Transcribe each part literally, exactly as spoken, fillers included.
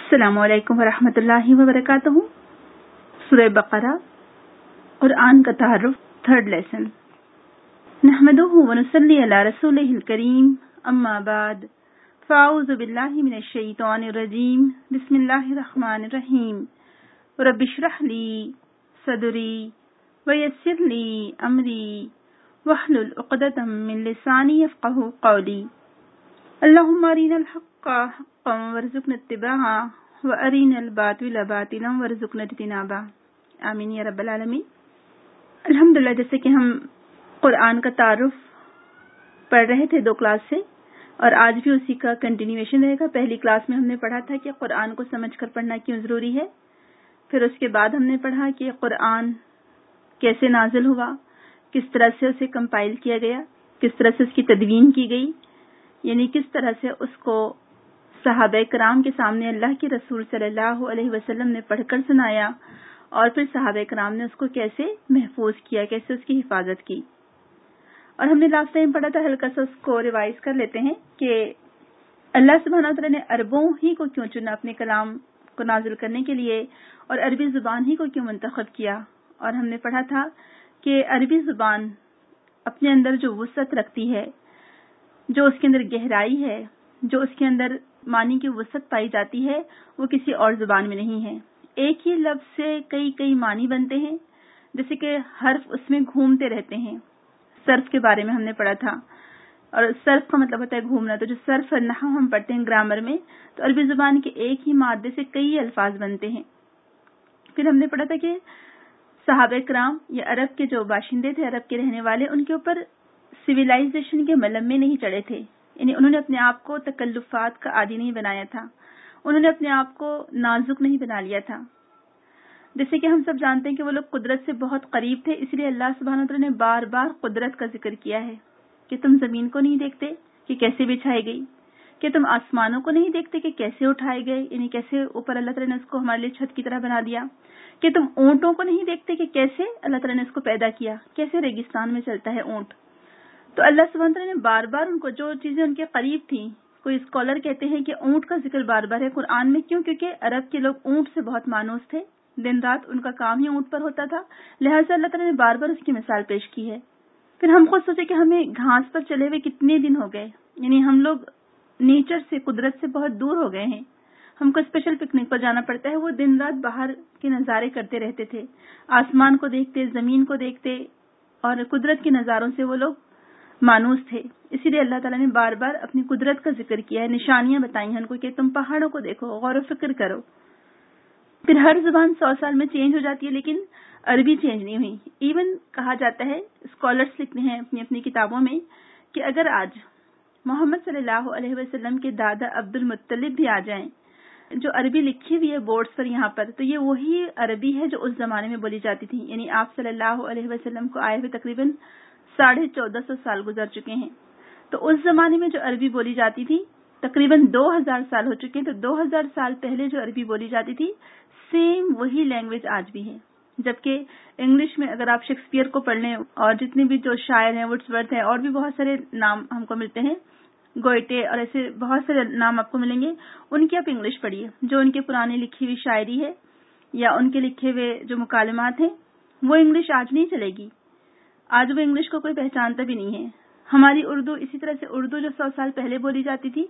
السلام علیکم ورحمۃ اللہ وبرکاتہ۔ سورہ بقرہ، قرآن کا تعارف، تھرڈ لیسن۔ نحمدہ ونصلی علی رسولہ الکریم، اما بعد، فاعوذ باللہ من الشیطان الرجیم، بسم اللہ الرحمن الرحیم۔ رب اشرح لی صدری ویسر لی امری واحلل عقدۃ من لسانی یفقہوا قولی۔ اللہم ارنا الحق حقا وارزقنا اتباعہ وارنا الباطل باطلا وارزقنا اجتنابہ، آمین یا رب العالمین۔ الحمدللہ، جیسے کہ ہم قرآن کا تعارف پڑھ رہے تھے دو کلاس سے، اور آج بھی اسی کا کنٹینیویشن رہے گا۔ پہلی کلاس میں ہم نے پڑھا تھا کہ قرآن کو سمجھ کر پڑھنا کیوں ضروری ہے، پھر اس کے بعد ہم نے پڑھا کہ قرآن کیسے نازل ہوا، کس طرح سے اسے کمپائل کیا گیا، کس طرح سے اس کی تدوین کی گئی، یعنی کس طرح سے اس کو صحابہ کرام کے سامنے اللہ کے رسول صلی اللہ علیہ وسلم نے پڑھ کر سنایا، اور پھر صحابہ کرام نے اس کو کیسے محفوظ کیا، کیسے اس کی حفاظت کی۔ اور ہم نے لاسٹ ٹائم پڑھا تھا، ہلکا سا اس کو ریوائز کر لیتے ہیں کہ اللہ سبحانہ وتعالیٰ نے عربوں ہی کو کیوں چنا اپنے کلام کو نازل کرنے کے لیے، اور عربی زبان ہی کو کیوں منتخب کیا۔ اور ہم نے پڑھا تھا کہ عربی زبان اپنے اندر جو وسعت رکھتی ہے، جو اس کے اندر گہرائی ہے، جو اس کے اندر معنی کی وسعت پائی جاتی ہے، وہ کسی اور زبان میں نہیں ہے۔ ایک ہی لفظ سے کئی کئی معنی بنتے ہیں، جیسے کہ حرف اس میں گھومتے رہتے ہیں۔ صرف کے بارے میں ہم نے پڑھا تھا، اور صرف کا مطلب ہوتا ہے گھومنا۔ تو جو صرف اور نحو ہم پڑھتے ہیں گرامر میں، تو عربی زبان کے ایک ہی مادے سے کئی الفاظ بنتے ہیں۔ پھر ہم نے پڑھا تھا کہ صحابہ کرام یا عرب کے جو باشندے تھے، عرب کے رہنے والے، ان کے اوپر سویلائزیشن کے ملم میں نہیں چڑھے تھے، یعنی انہوں نے اپنے آپ کو تکلفات کا عادی نہیں بنایا تھا، انہوں نے اپنے آپ کو نازک نہیں بنا لیا تھا۔ جیسے کہ ہم سب جانتے ہیں کہ وہ لوگ قدرت سے بہت قریب تھے، اس لیے اللہ سبحانہ وتعالیٰ نے بار بار قدرت کا ذکر کیا ہے کہ تم زمین کو نہیں دیکھتے کہ کیسے بچھائی گئی، کہ تم آسمانوں کو نہیں دیکھتے کہ کیسے اٹھائے گئے، یعنی کیسے اوپر اللہ تعالیٰ نے اس کو ہمارے لیے چھت کی طرح بنا دیا، کہ تم اونٹوں کو نہیں دیکھتے کہ کیسے اللہ تعالیٰ نے اس کو پیدا کیا، کیسے ریگستان میں چلتا ہے اونٹ۔ تو اللہ سبحانہ وتعالیٰ نے بار بار ان کو جو چیزیں ان کے قریب تھیں، کوئی اسکالر کہتے ہیں کہ اونٹ کا ذکر بار بار ہے قرآن میں، کیوں؟ کیونکہ عرب کے لوگ اونٹ سے بہت مانوس تھے، دن رات ان کا کام ہی اونٹ پر ہوتا تھا، لہٰذا اللہ تعالیٰ نے بار بار اس کی مثال پیش کی ہے۔ پھر ہم خود سوچے کہ ہمیں گھاس پر چلے ہوئے کتنے دن ہو گئے، یعنی ہم لوگ نیچر سے، قدرت سے بہت دور ہو گئے ہیں۔ ہم کو اسپیشل پکنک پر جانا پڑتا ہے، وہ دن رات باہر کے نظارے کرتے رہتے تھے، آسمان کو دیکھتے، زمین کو دیکھتے، اور قدرت کے نظاروں سے وہ لوگ مانوس تھے۔ اسی لیے اللہ تعالیٰ نے بار بار اپنی قدرت کا ذکر کیا ہے، نشانیاں بتائی ہیں ان کو کہ تم پہاڑوں کو دیکھو، غور و فکر کرو۔ پھر ہر زبان سو سال میں چینج ہو جاتی ہے، لیکن عربی چینج نہیں ہوئی۔ ایون کہا جاتا ہے، اسکالرس لکھتے ہیں اپنی اپنی کتابوں میں، کہ اگر آج محمد صلی اللہ علیہ وسلم کے دادا عبد المطلب بھی آ جائیں، جو عربی لکھی ہوئی ہے بورڈز پر یہاں پر، تو یہ وہی عربی ہے جو اس زمانے میں بولی جاتی تھی، یعنی آپ صلی اللہ علیہ وسلم کو آئے ہوئے تقریباً ساڑھے چودہ سو سال گزر چکے ہیں۔ تو اس زمانے میں جو عربی بولی جاتی تھی تقریباً دو ہزار سال ہو چکے ہیں، تو دو ہزار سال پہلے جو عربی بولی جاتی تھی، سیم وہی لینگویج آج بھی ہے۔ جبکہ انگلش میں اگر آپ شیکسپیئر کو پڑھ لیں، اور جتنے بھی جو شاعر ہیں، وڈس ورتھ ہے، اور بھی بہت سارے نام ہم کو ملتے ہیں، گوئٹے، اور ایسے بہت سارے نام آپ کو ملیں گے، ان کی آپ انگلش پڑھیے، جو ان کے پرانے لکھی ہوئی شاعری ہے یا ان کے لکھے ہوئے جو مکالمات ہیں، وہ انگلش آج نہیں چلے گی۔ آج وہ انگلش کو کوئی پہچانتا بھی نہیں ہے۔ ہماری اردو اسی طرح سے، اردو جو سو سال پہلے بولی جاتی تھی،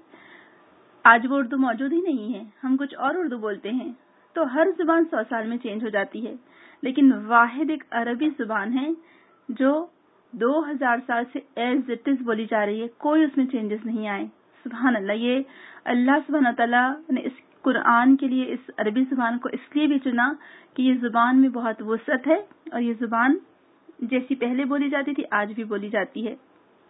آج وہ اردو موجود ہی نہیں ہے، ہم کچھ اور اردو بولتے ہیں۔ تو ہر زبان سو سال میں چینج ہو جاتی ہے، لیکن واحد ایک عربی زبان ہے جو دو ہزار سال سے ایز اٹ از بولی جا رہی ہے، کوئی اس میں چینجز نہیں آئے۔ سبحان اللہ، یہ اللہ سبحانہ تعالیٰ نے اس قرآن کے لیے اس عربی زبان کو اس لیے بھی چنا کہ یہ زبان میں بہت وسعت ہے، اور یہ زبان جیسی پہلے بولی جاتی تھی آج بھی بولی جاتی ہے۔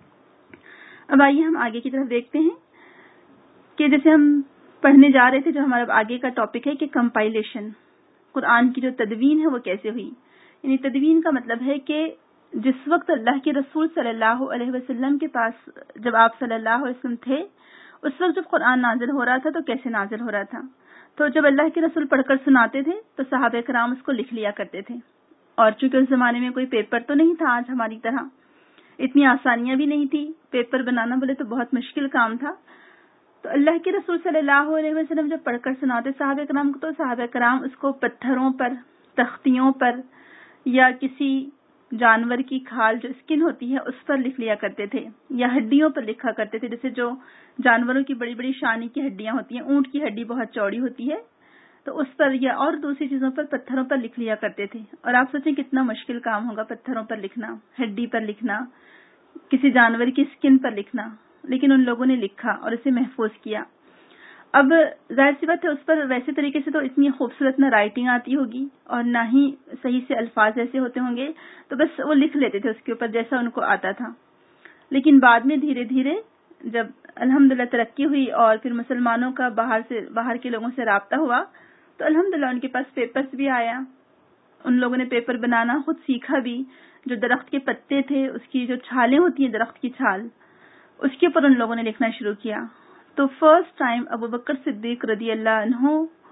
اب آئیے ہم آگے کی طرف دیکھتے ہیں کہ جیسے ہم پڑھنے جا رہے تھے، جو ہمارا آگے کا ٹاپک ہے کہ کمپائلیشن، قرآن کی جو تدوین ہے وہ کیسے ہوئی۔ یعنی تدوین کا مطلب ہے کہ جس وقت اللہ کے رسول صلی اللہ علیہ وسلم کے پاس، جب آپ صلی اللہ علیہ وسلم تھے، اس وقت جب قرآن نازل ہو رہا تھا تو کیسے نازل ہو رہا تھا۔ تو جب اللہ کے رسول پڑھ کر سناتے تھے تو صحابہ کرام اس کو لکھ لیا کرتے تھے، اور چونکہ اس زمانے میں کوئی پیپر تو نہیں تھا آج ہماری طرح، اتنی آسانیاں بھی نہیں تھی، پیپر بنانا بولے تو بہت مشکل کام تھا، تو اللہ کے رسول صلی اللہ علیہ وسلم جب پڑھ کر سناتے صحابہ کرام کو، تو صحابہ کرام اس کو پتھروں پر، تختیوں پر یا کسی جانور کی کھال جو اسکن ہوتی ہے اس پر لکھ لیا کرتے تھے، یا ہڈیوں پر لکھا کرتے تھے، جیسے جو جانوروں کی بڑی بڑی شانی کی ہڈیاں ہوتی ہیں، اونٹ کی ہڈی بہت چوڑی ہوتی ہے تو اس پر، یا اور دوسری چیزوں پر پتھروں پر لکھ لیا کرتے تھے. اور آپ سوچیں کتنا مشکل کام ہوگا پتھروں پر لکھنا، ہڈی پر لکھنا، کسی جانور کی اسکن پر لکھنا، لیکن ان لوگوں نے لکھا اور اسے محفوظ کیا. اب ظاہر سی بات ہے اس پر ویسے طریقے سے تو اتنی خوبصورت نہ رائٹنگ آتی ہوگی اور نہ ہی صحیح سے الفاظ ایسے ہوتے ہوں گے، تو بس وہ لکھ لیتے تھے اس کے اوپر جیسا ان کو آتا تھا. لیکن بعد میں دھیرے دھیرے جب الحمدللہ ترقی ہوئی اور پھر مسلمانوں کا باہر سے باہر کے لوگوں سے رابطہ ہوا تو الحمدللہ ان کے پاس پیپرز بھی آیا. ان لوگوں نے پیپر بنانا خود سیکھا بھی. جو درخت کے پتے تھے، اس کی جو چھالیں ہوتی ہیں درخت کی چھال، اس کے اوپر ان لوگوں نے لکھنا شروع کیا. تو فرسٹ ٹائم ابو بکر صدیق رضی اللہ عنہ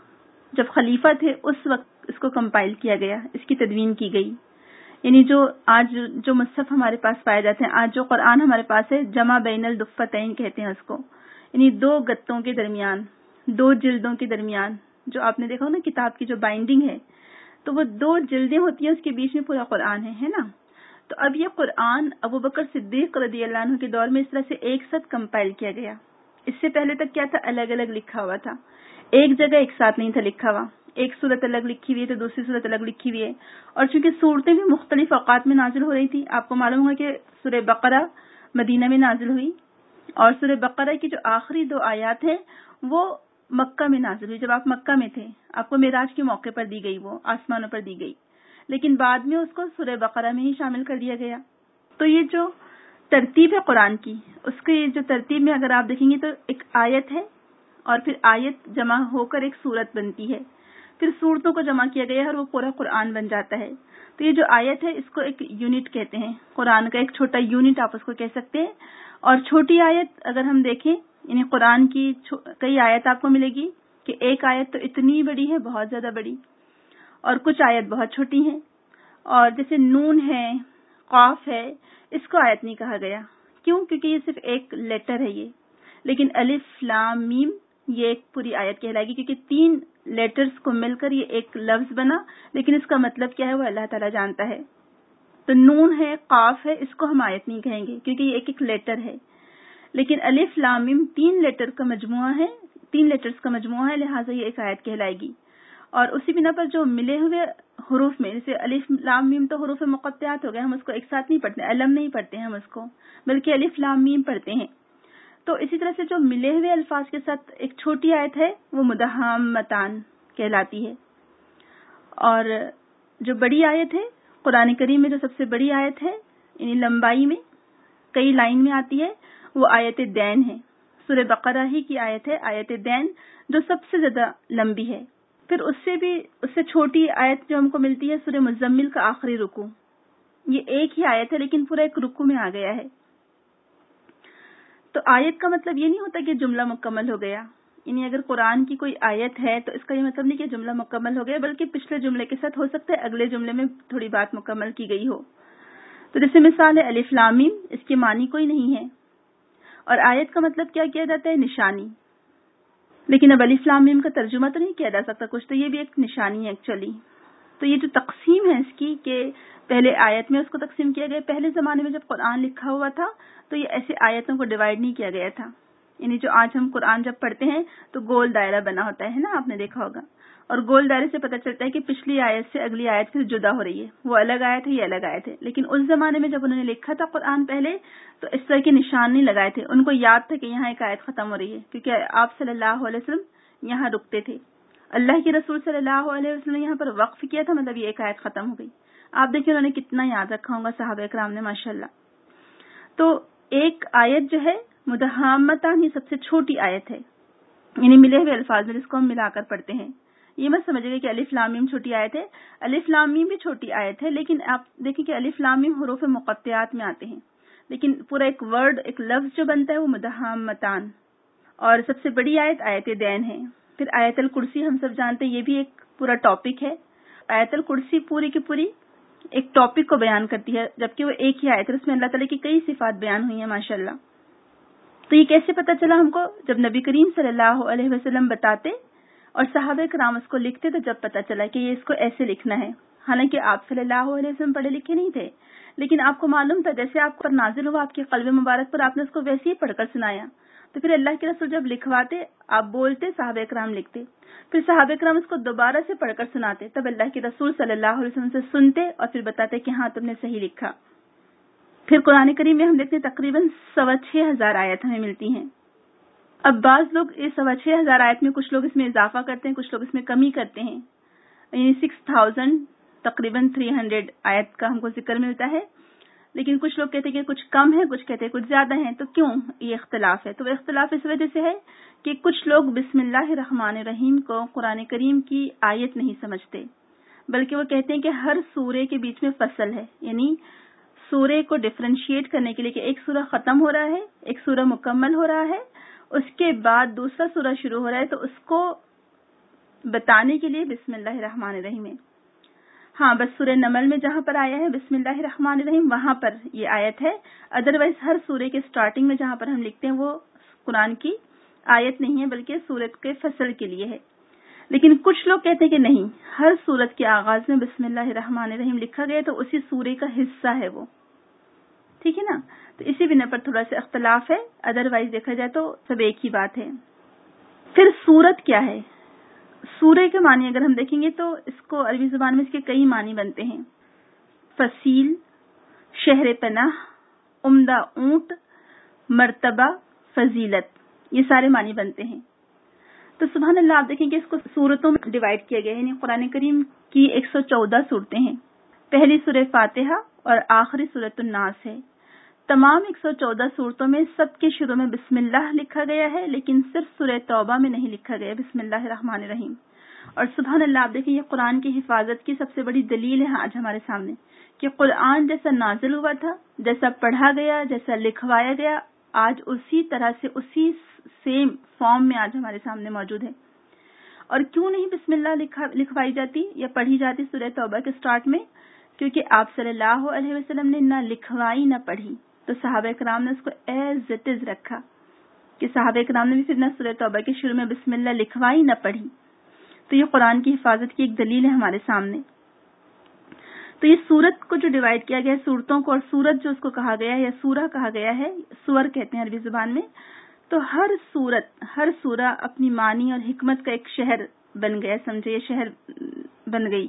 جب خلیفہ تھے اس وقت اس کو کمپائل کیا گیا، اس کی تدوین کی گئی. یعنی جو آج جو مصحف ہمارے پاس پائے جاتے ہیں، آج جو قرآن ہمارے پاس ہے، جمع بین الدفتین کہتے ہیں اس کو، یعنی دو گتوں کے درمیان، دو جلدوں کے درمیان. جو آپ نے دیکھا ہو نا کتاب کی جو بائنڈنگ ہے تو وہ دو جلدیں ہوتی ہیں، اس کے بیچ میں پورا قرآن ہے ہے نا. تو اب یہ قرآن ابو بکر صدیق رضی اللہ عنہ کے دور میں اس طرح سے ایک ساتھ کمپائل کیا گیا. اس سے پہلے تک کیا تھا، الگ الگ لکھا ہوا تھا، ایک جگہ ایک ساتھ نہیں تھا لکھا ہوا. ایک صورت الگ لکھی ہوئی ہے تو دوسری صورت الگ لکھی ہوئی ہے. اور چونکہ صورتیں بھی مختلف اوقات میں نازل ہو رہی تھی، آپ کو معلوم ہوگا کہ سورہ بقرہ مدینہ میں نازل ہوئی اور سورہ بقرہ کی جو آخری دو آیات ہیں وہ مکہ میں نازل ہوئی. جب آپ مکہ میں تھے آپ کو معراج کے موقع پر دی گئی، وہ آسمانوں پر دی گئی، لیکن بعد میں اس کو سورہ بقرہ میں ہی شامل کر دیا گیا. تو یہ جو ترتیب ہے قرآن کی، اس کی جو ترتیب میں اگر آپ دیکھیں گے تو ایک آیت ہے اور پھر آیت جمع ہو کر ایک سورت بنتی ہے، پھر سورتوں کو جمع کیا گیا ہے اور وہ پورا قرآن بن جاتا ہے. تو یہ جو آیت ہے اس کو ایک یونٹ کہتے ہیں، قرآن کا ایک چھوٹا یونٹ آپ اس کو کہہ سکتے ہیں. اور چھوٹی آیت اگر ہم دیکھیں، یعنی قرآن کی کئی آیت آپ کو ملے گی کہ ایک آیت تو اتنی بڑی ہے، بہت زیادہ بڑی، اور کچھ آیت بہت چھوٹی ہیں. اور جیسے نون ہے، قاف ہے، اس کو آیت نہیں کہا گیا. کیوں؟ کیونکہ یہ صرف ایک لیٹر ہے یہ. لیکن الف لام میم یہ ایک پوری آیت کہلائے گی، کیونکہ تین لیٹرز کو مل کر یہ ایک لفظ بنا، لیکن اس کا مطلب کیا ہے وہ اللہ تعالیٰ جانتا ہے. تو نون ہے، قاف ہے، اس کو ہم آیت نہیں کہیں گے کیونکہ یہ ایک ایک لیٹر ہے. لیکن الف لام میم تین لیٹر کا مجموعہ ہے، تین لیٹرز کا مجموعہ ہے، لہٰذا یہ ایک آیت کہلائے گی. اور اسی بنا پر جو ملے ہوئے حروف میں، جیسے الف لام میم تو حروف مقطعات ہو گئے، ہم اس کو ایک ساتھ نہیں پڑھتے، علم نہیں پڑھتے ہیں ہم اس کو، بلکہ الف لام میم پڑھتے ہیں. تو اسی طرح سے جو ملے ہوئے الفاظ کے ساتھ ایک چھوٹی آیت ہے وہ مدہامتان کہلاتی ہے. اور جو بڑی آیت ہے قرآن کریم میں، جو سب سے بڑی آیت ہے یعنی لمبائی میں کئی لائن میں آتی ہے، وہ آیت دین ہے. سورہ بقرہ ہی کی آیت ہے، آیت دین، جو سب سے زیادہ لمبی ہے. پھر اس سے بھی اس سے چھوٹی آیت جو ہم کو ملتی ہے سورہ مزمل کا آخری رکوع. یہ ایک ہی آیت ہے لیکن پورا ایک رکوع میں آ گیا ہے. تو آیت کا مطلب یہ نہیں ہوتا کہ جملہ مکمل ہو گیا. یعنی اگر قرآن کی کوئی آیت ہے تو اس کا یہ مطلب نہیں کہ جملہ مکمل ہو گیا، بلکہ پچھلے جملے کے ساتھ ہو سکتا ہے اگلے جملے میں تھوڑی بات مکمل کی گئی ہو. تو جیسے مثال ہے الف لام میم، اس کے معنی کوئی نہیں ہے. اور آیت کا مطلب کیا کیا جاتا ہے؟ نشانی. لیکن اب الف لام میم کا ترجمہ تو نہیں کیا جا سکتا کچھ، تو یہ بھی ایک نشانی ہے ایکچولی. تو یہ جو تقسیم ہے اس کی کہ پہلے آیت میں اس کو تقسیم کیا گیا. پہلے زمانے میں جب قرآن لکھا ہوا تھا تو یہ ایسے آیتوں کو ڈیوائیڈ نہیں کیا گیا تھا. یعنی جو آج ہم قرآن جب پڑھتے ہیں تو گول دائرہ بنا ہوتا ہے نا، آپ نے دیکھا ہوگا، اور گول دائرے سے پتہ چلتا ہے کہ پچھلی آیت سے اگلی آیت پھر جدا ہو رہی ہے، وہ الگ آیت ہے، یہ الگ آیت ہے. لیکن اس زمانے میں جب انہوں نے لکھا تھا قرآن پہلے تو اس طرح کے نشان نہیں لگائے تھے. ان کو یاد تھا کہ یہاں ایک آیت ختم ہو رہی ہے، کیونکہ آپ صلی اللہ علیہ وسلم یہاں رکتے تھے. اللہ کے رسول صلی اللہ علیہ وسلم نے یہاں پر وقف کیا تھا، مطلب یہ ایک آیت ختم ہو گئی. آپ دیکھیں انہوں نے کتنا یاد رکھا ہوگا صحابہ کرام نے، ماشاءاللہ. تو ایک آیت جو ہے مدہامتان، یہ سب سے چھوٹی آیت ہے، یعنی ملے ہوئے الفاظ میں جس کو ہم ملا کر پڑھتے ہیں. یہ مت سمجھے گا کہ الف لام میم چھوٹی آیت ہے. الف لام میم بھی چھوٹی آیت ہے، لیکن آپ دیکھیں کہ الف لام میم حروف مقطعات میں آتے ہیں، لیکن پورا ایک ورڈ، ایک لفظ جو بنتا ہے وہ مدہامتان. اور سب سے بڑی آیت آیت دین ہے. پھر آیت الکرسی ہم سب جانتے ہیں، یہ بھی ایک پورا ٹاپک ہے. آیت الکرسی پوری کی پوری ایک ٹاپک کو بیان کرتی ہے، جبکہ وہ ایک ہی آیت ہے، اس میں اللہ تعالیٰ کی کئی صفات بیان ہوئی ہیں ماشاءاللہ. تو یہ کیسے پتہ چلا ہم کو؟ جب نبی کریم صلی اللہ علیہ وسلم بتاتے اور صحابہ کرام اس کو لکھتے تو جب پتہ چلا کہ یہ اس کو ایسے لکھنا ہے. حالانکہ آپ صلی اللہ علیہ وسلم پڑھے لکھے نہیں تھے، لیکن آپ کو معلوم تھا، جیسے آپ پر نازل ہوا آپ کے قلب مبارک پر، آپ نے اس کو ویسے ہی پڑھ کر سنایا. تو پھر اللہ کے رسول جب لکھواتے، آپ بولتے، صحابہ کرام لکھتے، پھر صحابہ کرام اس کو دوبارہ سے پڑھ کر سناتے، تب اللہ کے رسول صلی اللہ علیہ وسلم سے سنتے اور پھر بتاتے کہ ہاں تم نے صحیح لکھا. پھر قرآن کریم میں ہم دیکھتے ہیں تقریباً سوا چھ ہزار آیت ہمیں ملتی ہیں. اب بعض لوگ اس سوا چھ ہزار آیت میں کچھ لوگ اس میں اضافہ کرتے ہیں، کچھ لوگ اس میں کمی کرتے ہیں، یعنی سکس تھاؤزینڈ تقریباً تھری ہنڈریڈ آیت کا ہم کو ذکر ملتا ہے. لیکن کچھ لوگ کہتے ہیں کہ کچھ کم ہے، کچھ کہتے ہیں کچھ زیادہ ہیں. تو کیوں یہ اختلاف ہے؟ تو وہ اختلاف اس وجہ سے ہے کہ کچھ لوگ بسم اللہ الرحمن الرحیم کو قرآن کریم کی آیت نہیں سمجھتے، بلکہ وہ کہتے ہیں کہ ہر سورے کے بیچ میں فصل ہے، یعنی سورے کو ڈفرینشیٹ کرنے کے لیے کہ ایک سورہ ختم ہو رہا ہے، ایک سورہ مکمل ہو رہا ہے، اس کے بعد دوسرا سورہ شروع ہو رہا ہے، تو اس کو بتانے کے لیے بسم اللہ الرحمن الرحیم ہے. ہاں بس سورہ نمل میں جہاں پر آیا ہے بسم اللہ الرحمن الرحیم وہاں پر یہ آیت ہے، ادروائز ہر سورے کے سٹارٹنگ میں جہاں پر ہم لکھتے ہیں وہ قرآن کی آیت نہیں ہے، بلکہ سورت کے فصل کے لیے ہے. لیکن کچھ لوگ کہتے ہیں کہ نہیں، ہر سورت کے آغاز میں بسم اللہ الرحمن الرحیم لکھا گیا تو اسی سورے کا حصہ ہے وہ، ٹھیک ہے نا. تو اسی بنا پر تھوڑا سا اختلاف ہے، ادروائز دیکھا جائے تو سب ایک ہی بات ہے. پھر سورت کیا ہے؟ سورے کے معنی اگر ہم دیکھیں گے تو اس کو عربی زبان میں اس کے کئی معنی بنتے ہیں. فصیل، شہر پناہ، عمدہ اونٹ، مرتبہ، فضیلت، یہ سارے معنی بنتے ہیں. تو سبحان اللہ، آپ دیکھیں کہ اس کو سورتوں میں ڈیوائڈ کیا گیا ہے، یعنی قرآن کریم کی ایک سو چودہ صورتیں ہیں. پہلی سورہ فاتحہ اور آخری سورۃ الناس ہے. تمام ایک سو چودہ صورتوں میں سب کے شروع میں بسم اللہ لکھا گیا ہے، لیکن صرف سورہ توبہ میں نہیں لکھا گیا بسم اللہ الرحمن الرحیم. اور سبحان اللہ، آپ دیکھیں یہ قرآن کی حفاظت کی سب سے بڑی دلیل ہے آج ہمارے سامنے کہ قرآن جیسا نازل ہوا تھا، جیسا پڑھا گیا، جیسا لکھوایا گیا، آج اسی طرح سے اسی سیم فارم میں آج ہمارے سامنے موجود ہے. اور کیوں نہیں بسم اللہ لکھوائی جاتی یا پڑھی جاتی سورہ توبہ کے سٹارٹ میں؟ کیونکہ آپ صلی اللہ علیہ وسلم نے نہ لکھوائی نہ پڑھی، تو صحابہ کرام نے اس کو ایز اٹ از رکھا کہ صحابہ کرام نے بھی پھر نہ سورہ توبہ کے شروع میں بسم اللہ لکھوائی نہ پڑھی. تو یہ قرآن کی حفاظت کی ایک دلیل ہے ہمارے سامنے. تو یہ سورت کو جو ڈیوائڈ کیا گیا ہے سورتوں کو، اور سورت جو اس کو کہا گیا ہے یا سورہ کہا گیا ہے، سور کہتے ہیں عربی زبان میں، تو ہر سورت ہر سورہ اپنی معنی اور حکمت کا ایک شہر بن گیا، سمجھے، یہ شہر بن گئی.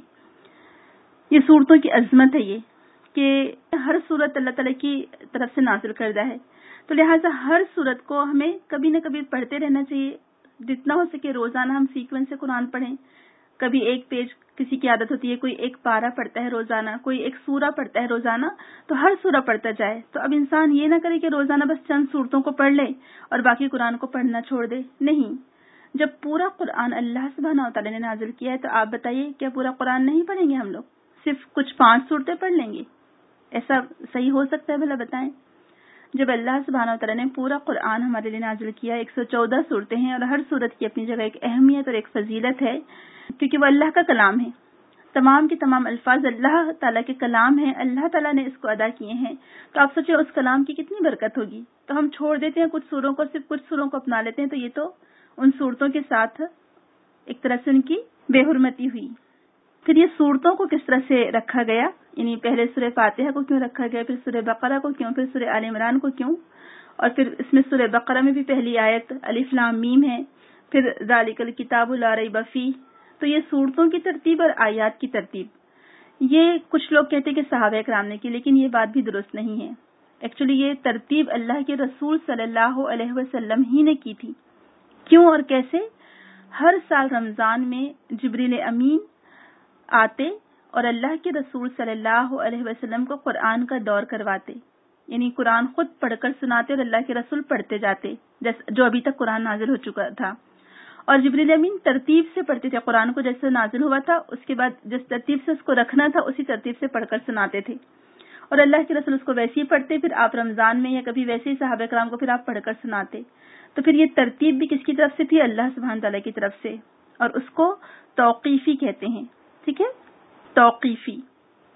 یہ سورتوں کی عظمت ہے یہ کہ ہر سورت اللہ تعالیٰ کی طرف سے نازل کردہ ہے. تو لہٰذا ہر سورت کو ہمیں کبھی نہ کبھی پڑھتے رہنا چاہیے. جتنا ہو سکے روزانہ ہم سیکوینس سے قرآن پڑھیں. کبھی ایک پیج کسی کی عادت ہوتی ہے، کوئی ایک پارہ پڑھتا ہے روزانہ، کوئی ایک سورہ پڑھتا ہے روزانہ، تو ہر سورہ پڑھتا جائے. تو اب انسان یہ نہ کرے کہ روزانہ بس چند صورتوں کو پڑھ لے اور باقی قرآن کو پڑھنا چھوڑ دے. نہیں، جب پورا قرآن اللہ سبحانہ و تعالیٰ نے نازل کیا ہے تو آپ بتائیے کیا پورا قرآن نہیں پڑھیں گے ہم لوگ؟ صرف کچھ پانچ صورتیں پڑھ لیں گے؟ ایسا صحیح ہو سکتا ہے؟ بھلا بتائیں. جب اللہ سبحانہ و تعالیٰ نے پورا قرآن ہمارے لیے نازل کیا، ایک سو چودہ صورتیں ہیں اور ہر صورت کی اپنی جگہ ایک اہمیت اور ایک فضیلت ہے، کیونکہ وہ اللہ کا کلام ہے. تمام کے تمام الفاظ اللہ تعالیٰ کے کلام ہیں، اللہ تعالیٰ نے اس کو ادا کیے ہیں. تو آپ سوچیں اس کلام کی کتنی برکت ہوگی. تو ہم چھوڑ دیتے ہیں کچھ سوروں کو، صرف کچھ سوروں کو اپنا لیتے ہیں، تو یہ تو ان صورتوں کے ساتھ ایک طرح سے ان کی بے حرمتی ہوئی. پھر یہ صورتوں کو کس طرح سے رکھا گیا، یعنی پہلے سورہ فاتحہ کو کیوں رکھا گیا، پھر سورہ بقرہ کو کیوں، پھر سورہ آل عمران کو کیوں، اور پھر اس میں سورہ بقرہ میں بھی پہلی آیت الف لام میم ہے، پھر ذالک الکتاب لا ریب فیہ. تو یہ صورتوں کی ترتیب اور آیات کی ترتیب یہ کچھ لوگ کہتے ہیں کہ صحابہ کرام نے کی، لیکن یہ بات بھی درست نہیں ہے. ایکچولی یہ ترتیب اللہ کے رسول صلی اللہ علیہ وسلم ہی نے کی تھی. کیوں اور کیسے؟ ہر سال رمضان میں جبریل امین آتے اور اللہ کے رسول صلی اللہ علیہ وسلم کو قرآن کا دور کرواتے، یعنی قرآن خود پڑھ کر سناتے اور اللہ کے رسول پڑھتے جاتے جو ابھی تک قرآن نازل ہو چکا تھا. اور جبریل امین ترتیب سے پڑھتے تھے قرآن کو، جیسے نازل ہوا تھا اس کے بعد جس ترتیب سے اس کو رکھنا تھا اسی ترتیب سے پڑھ کر سناتے تھے، اور اللہ کے رسول اس کو ویسے ہی پڑھتے. پھر آپ رمضان میں یا کبھی ویسے ہی صحابہ کرام کو پھر آپ پڑھ کر سناتے. تو پھر یہ ترتیب بھی کس کی طرف سے تھی؟ اللہ سبحانہ تعالیٰ کی طرف سے، اور اس کو توقیفی کہتے ہیں. ٹھیک ہے، توقیفی.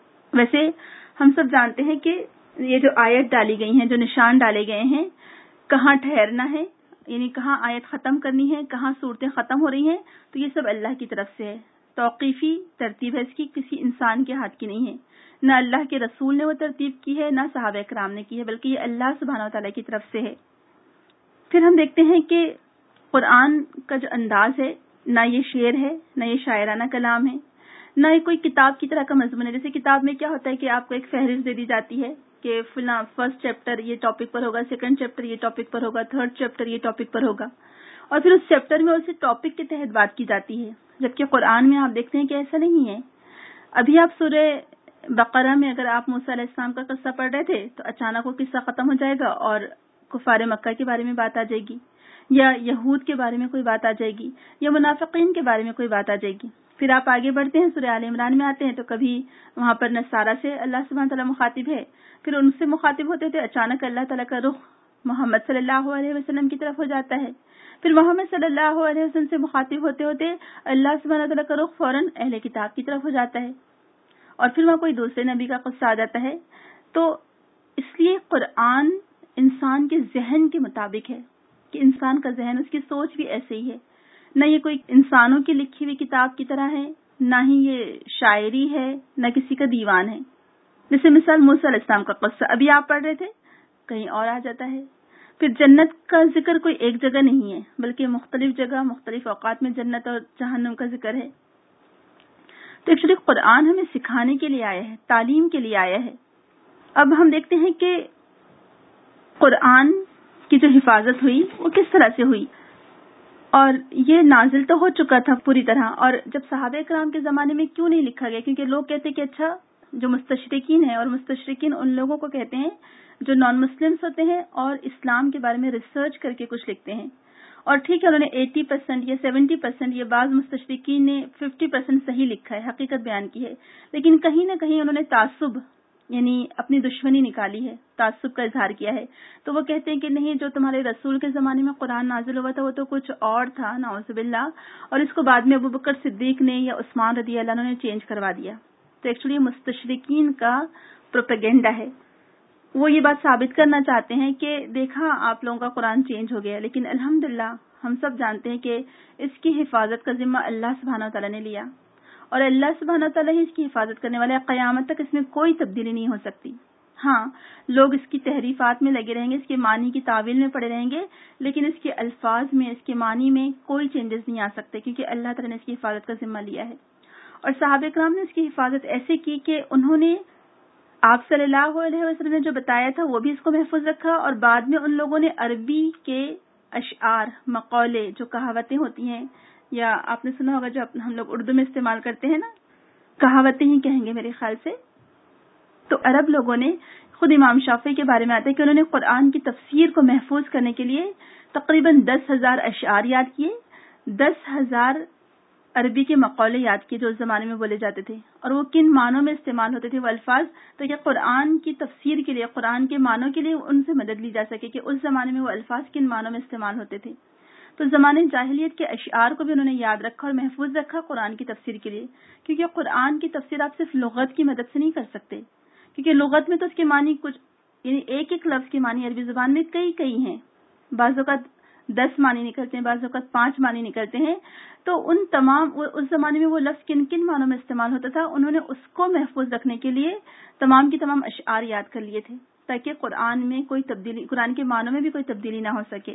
ویسے ہم سب جانتے ہیں کہ یہ جو آیت ڈالی گئی ہیں، جو نشان ڈالے گئے ہیں، کہاں ٹھہرنا ہے، یعنی کہاں آیت ختم کرنی ہے، کہاں صورتیں ختم ہو رہی ہیں، تو یہ سب اللہ کی طرف سے ہے. توقیفی ترتیب ہے اس کی، کسی انسان کے ہاتھ کی نہیں ہے. نہ اللہ کے رسول نے وہ ترتیب کی ہے، نہ صحابہ کرام نے کی ہے، بلکہ یہ اللہ سبحانہ و تعالیٰ کی طرف سے ہے. پھر ہم دیکھتے ہیں کہ قرآن کا جو انداز ہے، نہ یہ شعر ہے، نہ یہ شاعرانہ کلام ہے، نہ یہ کوئی کتاب کی طرح کا مضمون ہے. جیسے کتاب میں کیا ہوتا ہے کہ آپ کو ایک فہرست دے دی جاتی ہے کہ فلاں فرسٹ چیپٹر یہ ٹاپک پر ہوگا، سیکنڈ چیپٹر یہ ٹاپک پر ہوگا، تھرڈ چیپٹر یہ ٹاپک پر ہوگا، اور پھر اس چیپٹر میں اسی ٹاپک کے تحت بات کی جاتی ہے. جبکہ قرآن میں آپ دیکھتے ہیں کہ ایسا نہیں ہے. ابھی آپ سورہ بقرہ میں اگر آپ موسیٰ علیہ السلام کا قصہ پڑھ رہے تھے تو اچانک وہ قصہ ختم ہو جائے گا اور کفار مکہ کے بارے میں بات آ جائے گی، یا یہود کے بارے میں کوئی بات آ جائے گی، یا منافقین کے بارے میں کوئی بات آ جائے گی. پھر آپ آگے بڑھتے ہیں، سورہ آل عمران میں آتے ہیں تو کبھی وہاں پر نصارہ سے اللہ سبحانہ تعالیٰ مخاطب ہے، پھر ان سے مخاطب ہوتے تھے، اچانک اللہ تعالیٰ کا رخ محمد صلی اللہ علیہ وسلم کی طرف ہو جاتا ہے. پھر محمد صلی اللہ علیہ وسلم سے مخاطب ہوتے ہوتے اللہ سبحانہ تعالیٰ کا رخ فوراً اہل کتاب کی طرف ہو جاتا ہے، اور پھر وہاں کوئی دوسرے نبی کا قصہ آ جاتا ہے. تو اس لیے قرآن انسان کے ذہن کے مطابق ہے کہ انسان کا ذہن، اس کی سوچ بھی ایسے ہی ہے. نہ یہ کوئی انسانوں کی لکھی ہوئی کتاب کی طرح ہے، نہ ہی یہ شاعری ہے، نہ کسی کا دیوان ہے. جیسے مثال موسیٰ علیہ السلام کا قصہ ابھی آپ پڑھ رہے تھے، کہیں اور آ جاتا ہے. پھر جنت کا ذکر کوئی ایک جگہ نہیں ہے، بلکہ مختلف جگہ مختلف اوقات میں جنت اور جہنم کا ذکر ہے. تو ایکچولی قرآن ہمیں سکھانے کے لیے آیا ہے، تعلیم کے لیے آیا ہے. اب ہم دیکھتے ہیں کہ قرآن کی جو حفاظت ہوئی وہ کس طرح سے ہوئی. اور یہ نازل تو ہو چکا تھا پوری طرح، اور جب صحابہ کرام کے زمانے میں کیوں نہیں لکھا گیا؟ کیونکہ لوگ کہتے ہیں کہ اچھا جو مستشرقین ہیں، اور مستشرقین ان لوگوں کو کہتے ہیں جو نان مسلمس ہوتے ہیں اور اسلام کے بارے میں ریسرچ کر کے کچھ لکھتے ہیں. اور ٹھیک ہے، انہوں نے ایٹی پرسینٹ یا سیونٹی پرسینٹ یا بعض مستشرقین نے ففٹی پرسینٹ صحیح لکھا ہے، حقیقت بیان کی ہے، لیکن کہیں نہ کہیں انہوں نے تعصب یعنی اپنی دشمنی نکالی ہے، تعصب کا اظہار کیا ہے. تو وہ کہتے ہیں کہ نہیں، جو تمہارے رسول کے زمانے میں قرآن نازل ہوا تھا وہ تو کچھ اور تھا، نعوذ باللہ، اور اس کو بعد میں ابو بکر صدیق نے یا عثمان رضی اللہ عنہ نے چینج کروا دیا. تو ایکچولی مستشرقین کا پروپیگنڈا ہے. وہ یہ بات ثابت کرنا چاہتے ہیں کہ دیکھا آپ لوگوں کا قرآن چینج ہو گیا، لیکن الحمدللہ ہم سب جانتے ہیں کہ اس کی حفاظت کا ذمہ اللہ سبحانہ تعالیٰ نے لیا، اور اللہ سبحانہ تعالیٰ ہی اس کی حفاظت کرنے والے. قیامت تک اس میں کوئی تبدیلی نہیں ہو سکتی. ہاں، لوگ اس کی تحریفات میں لگے رہیں گے، اس کے معنی کی تعویل میں پڑے رہیں گے، لیکن اس کے الفاظ میں، اس کے معنی میں کوئی چینجز نہیں آ سکتے، کیونکہ اللہ تعالیٰ نے اس کی حفاظت کا ذمہ لیا ہے. اور صحابہ کرام نے اس کی حفاظت ایسے کی کہ انہوں نے آپ صلی اللہ علیہ وسلم نے جو بتایا تھا وہ بھی اس کو محفوظ رکھا، اور بعد میں ان لوگوں نے عربی کے اشعار، مقولے، جو کہاوتیں ہوتی ہیں، یا آپ نے سنا ہوگا جو ہم لوگ اردو میں استعمال کرتے ہیں نا، کہاوتیں ہی کہیں گے میرے خیال سے. تو عرب لوگوں نے، خود امام شافعی کے بارے میں آتا ہے کہ انہوں نے قرآن کی تفسیر کو محفوظ کرنے کے لیے تقریباً دس ہزار اشعار یاد کیے، دس ہزار عربی کے مقولے یاد کیے جو اس زمانے میں بولے جاتے تھے، اور وہ کن معنوں میں استعمال ہوتے تھے وہ الفاظ، تو کہ قرآن کی تفسیر کے لیے، قرآن کے معنوں کے لیے ان سے مدد لی جا سکے کہ اس زمانے میں وہ الفاظ کن معنوں میں استعمال ہوتے تھے. تو زمانے جاہلیت کے اشعار کو بھی انہوں نے یاد رکھا اور محفوظ رکھا قرآن کی تفسیر کے لیے، کیونکہ قرآن کی تفسیر آپ صرف لغت کی مدد سے نہیں کر سکتے، کیونکہ لغت میں تو اس کے معنی کچھ، یعنی ایک ایک لفظ کے معنی عربی زبان میں کئی کئی ہیں، بعض اوقات دس معنی نکلتے ہیں، بعض اوقات پانچ معنی نکلتے ہیں. تو ان تمام، اس زمانے میں وہ لفظ کن کن معنوں میں استعمال ہوتا تھا، انہوں نے اس کو محفوظ رکھنے کے لیے تمام کی تمام اشعار یاد کر لیے تھے تاکہ قرآن میں کوئی تبدیلی، قرآن کے معنوں میں بھی کوئی تبدیلی نہ ہو سکے.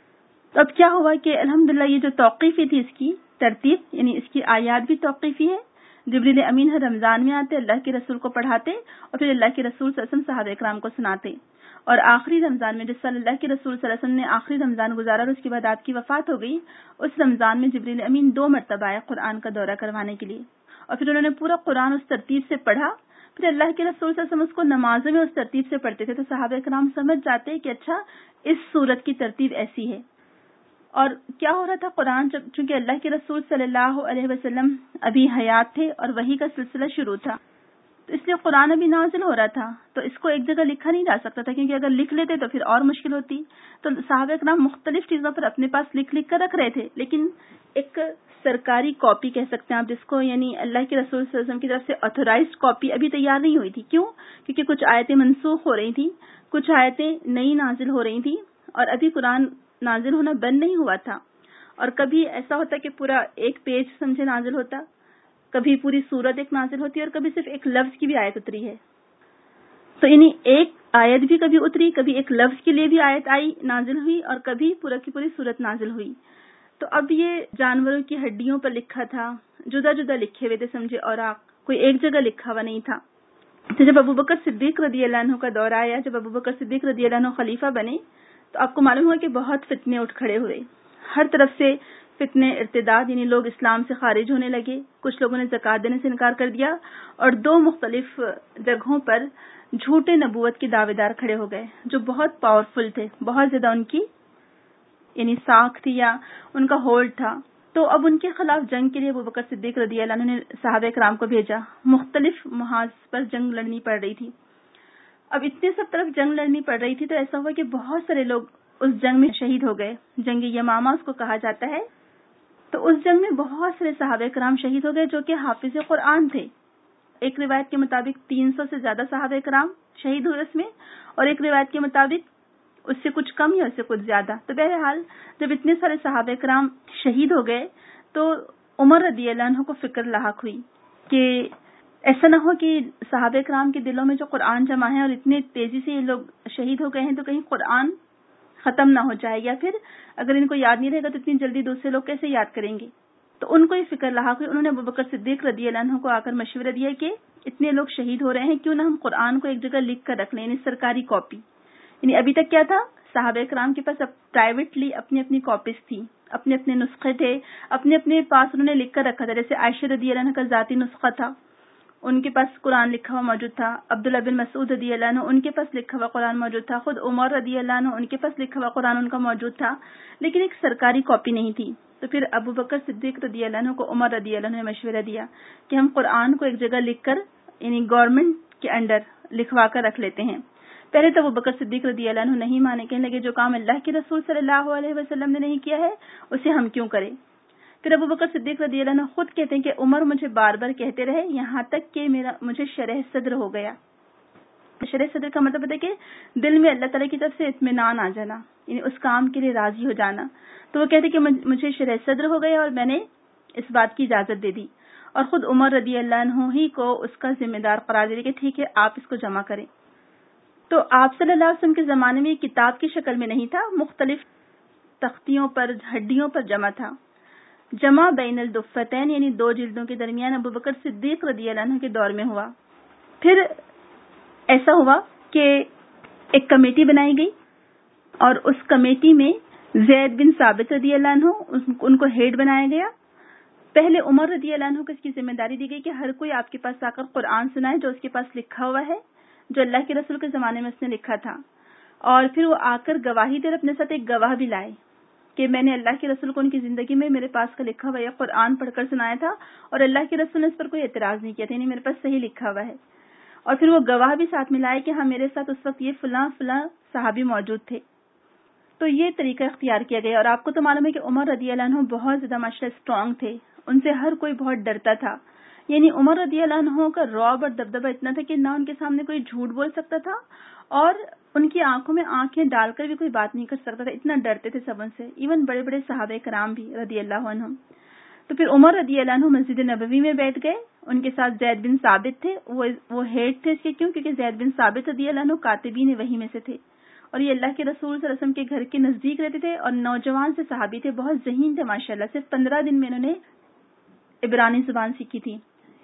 تو اب کیا ہوا کہ الحمدللہ یہ جو توقیفی تھی اس کی ترتیب، یعنی اس کی آیات بھی توقیفی ہے. جبریل امین ہر رمضان میں آتے، اللہ کے رسول کو پڑھاتے، اور پھر اللہ کے رسول صلی اللہ علیہ وسلم صحابہ اکرام کو سناتے. اور آخری رمضان میں جس سال اللہ کے رسول صلی اللہ علیہ وسلم نے آخری رمضان گزارا اور اس کے بعد آپ کی وفات ہو گئی، اس رمضان میں جبریل امین دو مرتبہ آئے قرآن کا دورہ کروانے کے لیے، اور پھر انہوں نے پورا قرآن اس ترتیب سے پڑھا. پھر اللہ کے رسول صلی اللہ علیہ وسلم اس کو نمازوں میں اس ترتیب سے پڑھتے تھے، تو صحابہ کرام سمجھ جاتے کہ اچھا اس سورت کی ترتیب ایسی ہے. اور کیا ہو رہا تھا، قرآن چونکہ اللہ کے رسول صلی اللہ علیہ وسلم ابھی حیات تھے اور وحی کا سلسلہ شروع تھا، تو اس لیے قرآن ابھی نازل ہو رہا تھا، تو اس کو ایک جگہ لکھا نہیں جا سکتا تھا، کیونکہ اگر لکھ لیتے تو پھر اور مشکل ہوتی. تو صحابہ کرام مختلف چیزوں پر اپنے پاس لکھ لکھ کر رکھ رہے تھے، لیکن ایک سرکاری کاپی کہہ سکتے ہیں آپ جس کو، یعنی اللہ کے رسول صلی اللہ علیہ وسلم کی طرف سے آتھورائزڈ کاپی ابھی تیار نہیں ہوئی تھی. کیوں؟ کیونکہ کچھ آیتیں منسوخ ہو رہی تھیں، کچھ آیتیں نئی نازل ہو رہی تھیں، اور ابھی قرآن نازل ہونا بند نہیں ہوا تھا، اور کبھی ایسا ہوتا کہ پورا ایک پیج سمجھے نازل ہوتا، کبھی پوری سورت ایک نازل ہوتی ہے، اور کبھی صرف ایک لفظ کی بھی آیت اتری ہے. تو یعنی ایک آیت بھی کبھی اتری، کبھی ایک لفظ کے لیے بھی آیت آئی نازل ہوئی، اور کبھی پورا کی پوری سورت نازل ہوئی. تو اب یہ جانوروں کی ہڈیوں پر لکھا تھا، جدا جدا لکھے ہوئے تھے سمجھے، اور کوئی ایک جگہ لکھا ہوا نہیں تھا. تو جب ابو بکر صدیق رضی اللہ عنہ کا دور آیا، جب ابو بکر صدیق رضی اللہ عنہ خلیفہ بنے، تو آپ کو معلوم ہوا کہ بہت فتنے اٹھ کھڑے ہوئے، ہر طرف سے فتنے، ارتداد، یعنی لوگ اسلام سے خارج ہونے لگے، کچھ لوگوں نے زکوٰۃ دینے سے انکار کر دیا، اور دو مختلف جگہوں پر جھوٹے نبوت کے دعوے دار کھڑے ہو گئے جو بہت پاورفل تھے، بہت زیادہ ان کی یعنی ساکھ تھی یا ان کا ہولڈ تھا. تو اب ان کے خلاف جنگ کے لیے ابو بکر صدیق رضی اللہ عنہ نے صحابہ کرام کو بھیجا. مختلف محاذ پر جنگ لڑنی پڑ رہی تھی. اب اتنے سب طرف جنگ لڑنی پڑ رہی تھی تو ایسا ہوا کہ بہت سارے لوگ اس جنگ میں شہید ہو گئے. جنگ یمامہ اس کو کہا جاتا ہے. تو اس جنگ میں بہت سارے صحابہ کرام شہید ہو گئے جو کہ حافظ قرآن تھے. ایک روایت کے مطابق تین سو سے زیادہ صحابہ کرام شہید ہوئے اس میں، اور ایک روایت کے مطابق اس سے کچھ کم یا اس سے کچھ زیادہ. تو بہرحال جب اتنے سارے صحابہ کرام شہید ہو گئے تو عمر رضی اللہ عنہ کو فکر لاحق ہوئی کہ ایسا نہ ہو کہ صحابہ کرام کے دلوں میں جو قرآن جمع ہے اور اتنے تیزی سے یہ لوگ شہید ہو گئے ہیں تو کہیں قرآن ختم نہ ہو جائے، یا پھر اگر ان کو یاد نہیں رہے گا تو اتنی جلدی دوسرے لوگ کیسے یاد کریں گے. تو ان کو یہ فکر لاحق ہوئی. انہوں نے ابوبکر صدیق رضی اللہ عنہ کو آ کر مشورہ دیا کہ اتنے لوگ شہید ہو رہے ہیں، کیوں نہ ہم قرآن کو ایک جگہ لکھ کر رکھ لیں، یعنی سرکاری کاپی. یعنی ابھی تک کیا تھا، صحابہ کرام کے پاس اب پرائیویٹلی اپنی اپنی کاپیز تھی، اپنے اپنے نسخے تھے، اپنے اپنے پاس انہوں نے لکھ کر رکھا تھا. جیسے عائشہ رضی اللہ عنہ کا ذاتی نسخہ تھا، ان کے پاس قرآن لکھا ہوا موجود تھا. عبداللہ بن مسعود رضی اللہ عنہ ان کے پاس لکھا ہوا قرآن موجود تھا. خود عمر رضی اللہ عنہ ان کے پاس لکھا ہوا قرآن ان کا موجود تھا، لیکن ایک سرکاری کاپی نہیں تھی. تو پھر ابو بکر صدیق رضی اللہ عنہ کو عمر رضی اللہ عنہ نے مشورہ دیا کہ ہم قرآن کو ایک جگہ لکھ کر یعنی گورنمنٹ کے انڈر لکھوا کر رکھ لیتے ہیں. پہلے تو ابو بکر صدیق رضی اللہ عنہ نہیں مانے، کہنے لگے جو کام اللہ کے رسول صلی اللہ علیہ وسلم نے نہیں کیا ہے اسے ہم کیوں کریں. پھر ابو بکر صدیق رضی اللہ عنہ خود کہتے ہیں کہ عمر مجھے بار بار کہتے رہے یہاں تک کہ میرا مجھے شرح صدر ہو گیا. شرح صدر کا مطلب ہے کہ دل میں اللہ تعالیٰ کی طرف سے اطمینان آ جانا، یعنی اس کام کے لیے راضی ہو جانا. تو وہ کہتے کہ مجھے شرح صدر ہو گیا اور میں نے اس بات کی اجازت دے دی، اور خود عمر رضی اللہ عنہ ہی کو اس کا ذمہ دار قرار دے کہ ٹھیک ہے آپ اس کو جمع کریں. تو آپ صلی اللہ علیہ وسلم کے زمانے میں کتاب کی شکل میں نہیں تھا، مختلف تختیوں پر ہڈیوں پر جمع تھا. جمع بین الدفتین یعنی دو جلدوں کے درمیان ابو بکر صدیق رضی اللہ عنہ کے دور میں ہوا. پھر ایسا ہوا کہ ایک کمیٹی بنائی گئی اور اس کمیٹی میں زید بن ثابت رضی اللہ عنہ ان کو ہیڈ بنایا گیا. پہلے عمر رضی اللہ عنہ کو اس کی ذمہ داری دی گئی کہ ہر کوئی آپ کے پاس آ کر قرآن سنائے جو اس کے پاس لکھا ہوا ہے، جو اللہ کے رسول کے زمانے میں اس نے لکھا تھا. اور پھر وہ آ کر گواہی دے، اپنے ساتھ ایک گواہ بھی لائے کہ میں نے اللہ کے رسول کو ان کی زندگی میں میرے پاس کا لکھا ہوا یا قرآن پڑھ کر سنایا تھا اور اللہ کے رسول نے اس پر کوئی اعتراض نہیں کیا تھا، یعنی میرے پاس صحیح لکھا ہوا ہے. اور پھر وہ گواہ بھی ساتھ میں لائے کہ ہاں میرے ساتھ اس وقت یہ فلاں فلاں صحابی موجود تھے. تو یہ طریقہ اختیار کیا گیا. اور آپ کو تو معلوم ہے کہ عمر رضی اللہ عنہ بہت زیادہ ماشاءاللہ اسٹرانگ تھے، ان سے ہر کوئی بہت ڈرتا تھا. یعنی عمر رضی اللہ عنہ کا رعب اور دبدبہ اتنا تھا کہ نہ ان کے سامنے کوئی جھوٹ بول سکتا تھا اور ان کی آنکھوں میں آنکھیں ڈال کر بھی کوئی بات نہیں کر سکتا تھا. اتنا ڈرتے تھے سب ان سے، ایون بڑے بڑے صحابہ کرام بھی رضی اللہ عنہ. تو پھر عمر رضی اللہ عنہ مسجد نبوی میں بیٹھ گئے. ان کے ساتھ زید بن ثابت تھے، وہ وہ ہیڈ تھے اس کے. کیوں؟ کیونکہ زید بن ثابت رضی اللہ عنہ کاتبین وحی میں سے تھے اور یہ اللہ کے رسول صلی اللہ علیہ وسلم کے گھر کے نزدیک رہتے تھے اور نوجوان سے صحابی تھے، بہت ذہین تھے ماشاءاللہ. صرف پندرہ دن میں انہوں نے عبرانی زبان سیکھی تھی،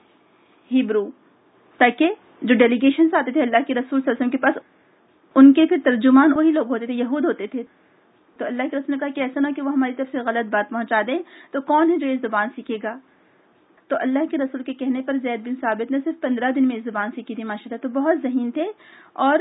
ہیبرو، تاکہ جو ڈیلیگیشنز آتے تھے اللہ کے رسول صلی اللہ علیہ وسلم کے پاس ان کے پھر ترجمان وہی لوگ ہوتے تھے، یہود ہوتے تھے. تو اللہ کے رسول نے کہا کہ ایسا نہ کہ وہ ہماری طرف سے غلط بات پہنچا دے، تو کون ہے جو یہ زبان سیکھے گا؟ تو اللہ کے رسول کے کہنے پر زید بن ثابت نے صرف پندرہ دن میں یہ زبان سیکھی تھی ماشاءاللہ. تو بہت ذہین تھے اور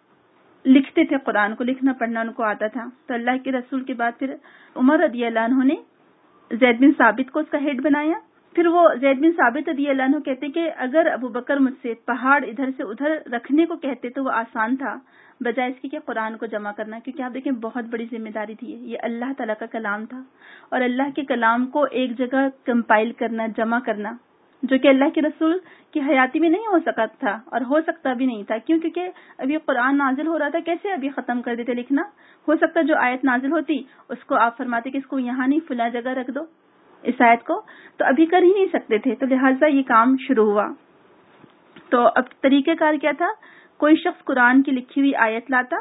لکھتے تھے، قرآن کو لکھنا پڑھنا ان کو آتا تھا. تو اللہ کے رسول کے بعد پھر عمر رضی اللہ عنہ نے زید بن ثابت کو اس کا ہیڈ بنایا. پھر وہ زید بن ثابت رضی اللہ عنہ کہتے کہ اگر ابو بکر مجھ سے پہاڑ ادھر سے ادھر رکھنے کو کہتے تو وہ آسان تھا بجائے اس کی کہ قرآن کو جمع کرنا، کیونکہ آپ دیکھیں بہت بڑی ذمہ داری تھی. یہ اللہ تعالیٰ کا کلام تھا اور اللہ کے کلام کو ایک جگہ کمپائل کرنا، جمع کرنا جو کہ اللہ کے رسول کی حیاتی میں نہیں ہو سکا تھا اور ہو سکتا بھی نہیں تھا. کیوں؟ کیونکہ ابھی قرآن نازل ہو رہا تھا. کیسے ابھی ختم کر دیتے لکھنا؟ ہو سکتا جو آیت نازل ہوتی اس کو آپ فرماتے کہ اس کو یہاں نہیں فلاں جگہ رکھ دو اس آیت کو، تو ابھی کر ہی نہیں سکتے تھے. تو لہٰذا یہ کام شروع ہوا. تو اب طریقہ کار کیا تھا؟ کوئی شخص قرآن کی لکھی ہوئی آیت لاتا،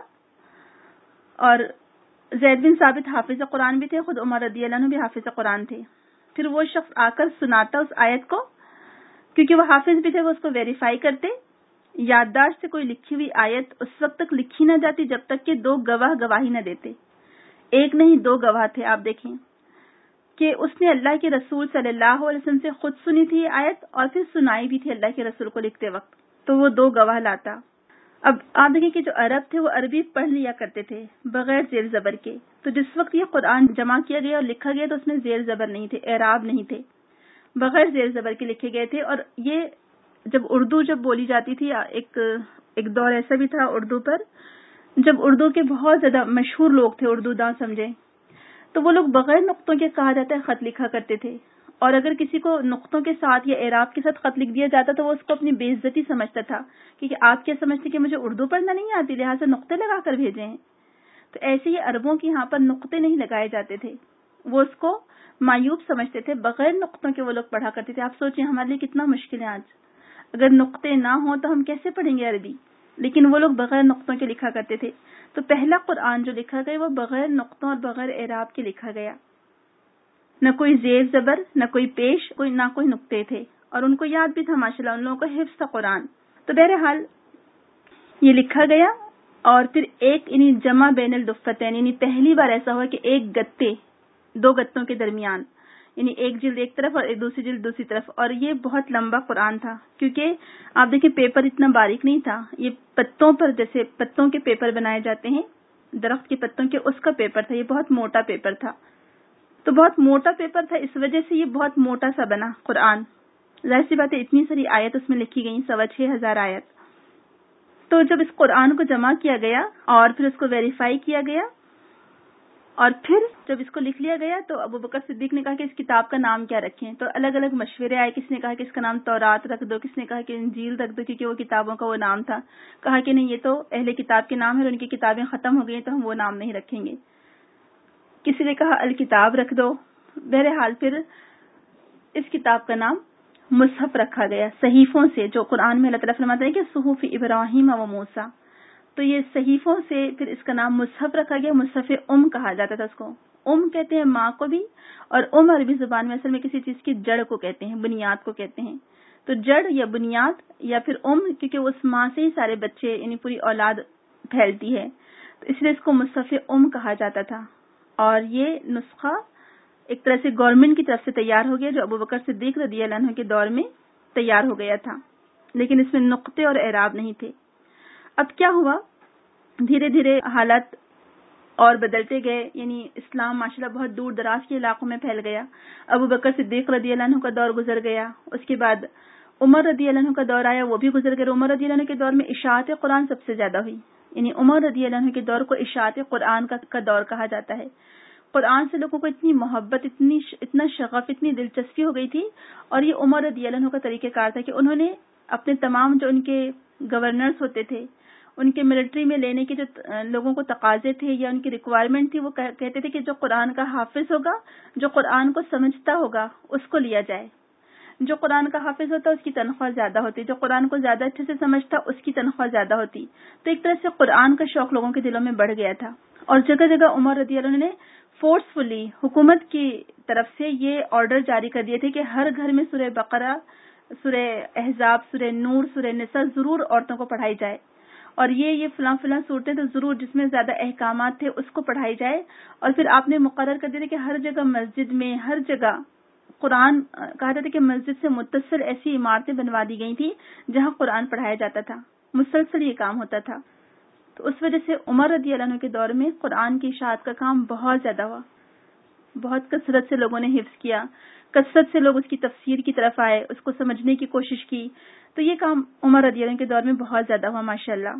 اور زید بن ثابت حافظ قرآن بھی تھے، خود عمر رضی اللہ عنہ بھی حافظ قرآن تھے. پھر وہ شخص آ کر سناتا اس آیت کو، کیونکہ وہ حافظ بھی تھے، وہ اس کو ویریفائی کرتے. یادداشت سے کوئی لکھی ہوئی آیت اس وقت تک لکھی نہ جاتی جب تک کہ دو گواہ گواہی نہ دیتے. ایک نہیں دو گواہ تھے. آپ دیکھیں کہ اس نے اللہ کے رسول صلی اللہ علیہ وسلم سے خود سنی تھی یہ آیت اور پھر سنائی بھی تھی اللہ کے رسول کو لکھتے وقت، تو وہ دو گواہ لاتا. اب آپ دیکھیں کہ جو عرب تھے وہ عربی پڑھ لیا کرتے تھے بغیر زیر زبر کے. تو جس وقت یہ قرآن جمع کیا گیا اور لکھا گیا تو اس میں زیر زبر نہیں تھے، اعراب نہیں تھے، بغیر زیر زبر کے لکھے گئے تھے. اور یہ جب اردو جب بولی جاتی تھی، ایک ایک دور ایسا بھی تھا اردو پر جب اردو کے بہت زیادہ مشہور لوگ تھے، اردو داں سمجھے، تو وہ لوگ بغیر نقطوں کے کہا جاتا ہے خط لکھا کرتے تھے. اور اگر کسی کو نقطوں کے ساتھ یا اعراب کے ساتھ خط لکھ دیا جاتا تو وہ اس کو اپنی بے عزتی سمجھتا تھا، کیونکہ آپ کیا سمجھتے کہ مجھے اردو پڑھنا نہیں آتی لہٰذا نقطے لگا کر بھیجے ہیں. تو ایسے ہی عربوں کے یہاں پر نقطے نہیں لگائے جاتے تھے، وہ اس کو معیوب سمجھتے تھے. بغیر نقطوں کے وہ لوگ پڑھا کرتے تھے. آپ سوچیں ہمارے لیے کتنا مشکل ہے آج، اگر نقطے نہ ہوں تو ہم کیسے پڑھیں گے عربی، لیکن وہ لوگ بغیر نقطوں کے لکھا کرتے تھے. تو پہلا قرآن جو لکھا گیا وہ بغیر نقطوں اور بغیر اعراب کے لکھا گیا. نہ کوئی زیر زبر، نہ کوئی پیش، کوئی نہ کوئی نقطے تھے، اور ان کو یاد بھی تھا ماشاءاللہ، ان لوگوں کو حفظ تھا قرآن. تو بہرحال یہ لکھا گیا. اور پھر ایک یعنی جمع بین الدفتین، یعنی پہلی بار ایسا ہوا کہ ایک گتے دو گتوں کے درمیان، یعنی ایک جلد ایک طرف اور ایک دوسری جلد دوسری طرف. اور یہ بہت لمبا قرآن تھا، کیونکہ آپ دیکھیں پیپر اتنا باریک نہیں تھا. یہ پتوں پر جیسے پتوں کے پیپر بنائے جاتے ہیں درخت کے پتوں کے، اس کا پیپر تھا. یہ بہت موٹا پیپر تھا. تو بہت موٹا پیپر تھا، اس وجہ سے یہ بہت موٹا سا بنا قرآن. ظاہر سی بات ہے اتنی ساری آیت اس میں لکھی گئی، سوا چھ ہزار آیت. تو جب اس قرآن کو جمع کیا گیا اور پھر اس کو ویریفائی کیا گیا اور پھر جب اس کو لکھ لیا گیا تو ابو بکر صدیق نے کہا کہ اس کتاب کا نام کیا رکھیں. تو الگ الگ مشورے آئے. کس نے کہا کہ اس کا نام تورات رکھ دو، کس نے کہا کہ انجیل رکھ دو کیونکہ وہ کتابوں کا وہ نام تھا. کہا کہ نہیں، یہ تو اہل کتاب کے نام ہے اور ان کی کتابیں ختم ہو گئی ہیں تو ہم وہ نام نہیں رکھیں گے. کسی نے کہا الکتاب رکھ دو. بہرحال پھر اس کتاب کا نام مصحف رکھا گیا، صحیفوں سے، جو قرآن میں اللہ تعالیٰ فرماتا ہے کہ صحف ابراہیم و موسیٰ. تو یہ صحیفوں سے پھر اس کا نام مصحف رکھا گیا. مصحف ام کہا جاتا تھا اس کو. ام کہتے ہیں ماں کو بھی، اور ام عربی زبان میں اصل میں کسی چیز کی جڑ کو کہتے ہیں، بنیاد کو کہتے ہیں. تو جڑ یا بنیاد یا پھر ام، کیونکہ اس ماں سے ہی سارے بچے یعنی پوری اولاد پھیلتی ہے، تو اس لیے اس کو مصحف ام کہا جاتا تھا. اور یہ نسخہ ایک طرح سے گورنمنٹ کی طرف سے تیار ہو گیا، جو ابو بکر صدیق رضی اللہ عنہ کے دور میں تیار ہو گیا تھا، لیکن اس میں نقطے اور اعراب نہیں تھے. اب کیا ہوا، دھیرے دھیرے حالات اور بدلتے گئے. یعنی اسلام ماشاءاللہ بہت دور دراز کے علاقوں میں پھیل گیا. ابو بکر صدیق رضی اللہ عنہ کا دور گزر گیا، اس کے بعد عمر رضی اللہ عنہ کا دور آیا، وہ بھی گزر گیا. عمر رضی اللہ عنہ کے دور میں اشاعت قرآن سب سے زیادہ ہوئی. یعنی عمر رضی اللہ عنہ کے دور کو اشاعت قرآن کا دور کہا جاتا ہے. قرآن سے لوگوں کو اتنی محبت، اتنی اتنا شغف، اتنی دلچسپی ہو گئی تھی. اور یہ عمر رضی اللہ عنہ کا طریقہ کار تھا کہ انہوں نے اپنے تمام جو ان کے گورنرز ہوتے تھے، ان کے ملٹری میں لینے کے جو لوگوں کو تقاضے تھے یا ان کی ریکوائرمنٹ تھی، وہ کہتے تھے کہ جو قرآن کا حافظ ہوگا، جو قرآن کو سمجھتا ہوگا، اس کو لیا جائے. جو قرآن کا حافظ ہوتا اس کی تنخواہ زیادہ ہوتی، جو قرآن کو زیادہ اچھے سے سمجھتا اس کی تنخواہ زیادہ ہوتی. تو ایک طرح سے قرآن کا شوق لوگوں کے دلوں میں بڑھ گیا تھا. اور جگہ جگہ عمر رضی اللہ عنہ نے فورسفلی حکومت کی طرف سے یہ آرڈر جاری کر دیے تھے کہ ہر گھر میں سورہ بقرہ، سورہ احزاب، سورہ نور، سورہ نساء ضرور عورتوں کو پڑھائی جائے. اور یہ یہ فلاں فلاں صورتیں تو ضرور جس میں زیادہ احکامات تھے اس کو پڑھائی جائے. اور پھر آپ نے مقرر کر دیا کہ ہر جگہ مسجد میں، ہر جگہ قرآن کہا جاتا ہے کہ مسجد سے متصل ایسی عمارتیں بنوا دی گئی تھی جہاں قرآن پڑھایا جاتا تھا. مسلسل یہ کام ہوتا تھا. تو اس وجہ سے عمر رضی اللہ عنہ کے دور میں قرآن کی اشاعت کا کام بہت زیادہ ہوا. بہت کثرت سے لوگوں نے حفظ کیا، کثرت سے لوگ اس کی تفسیر کی طرف آئے، اس کو سمجھنے کی کوشش کی. تو یہ کام عمر رضی اللہ عنہ کے دور میں بہت زیادہ ہوا ماشاءاللہ.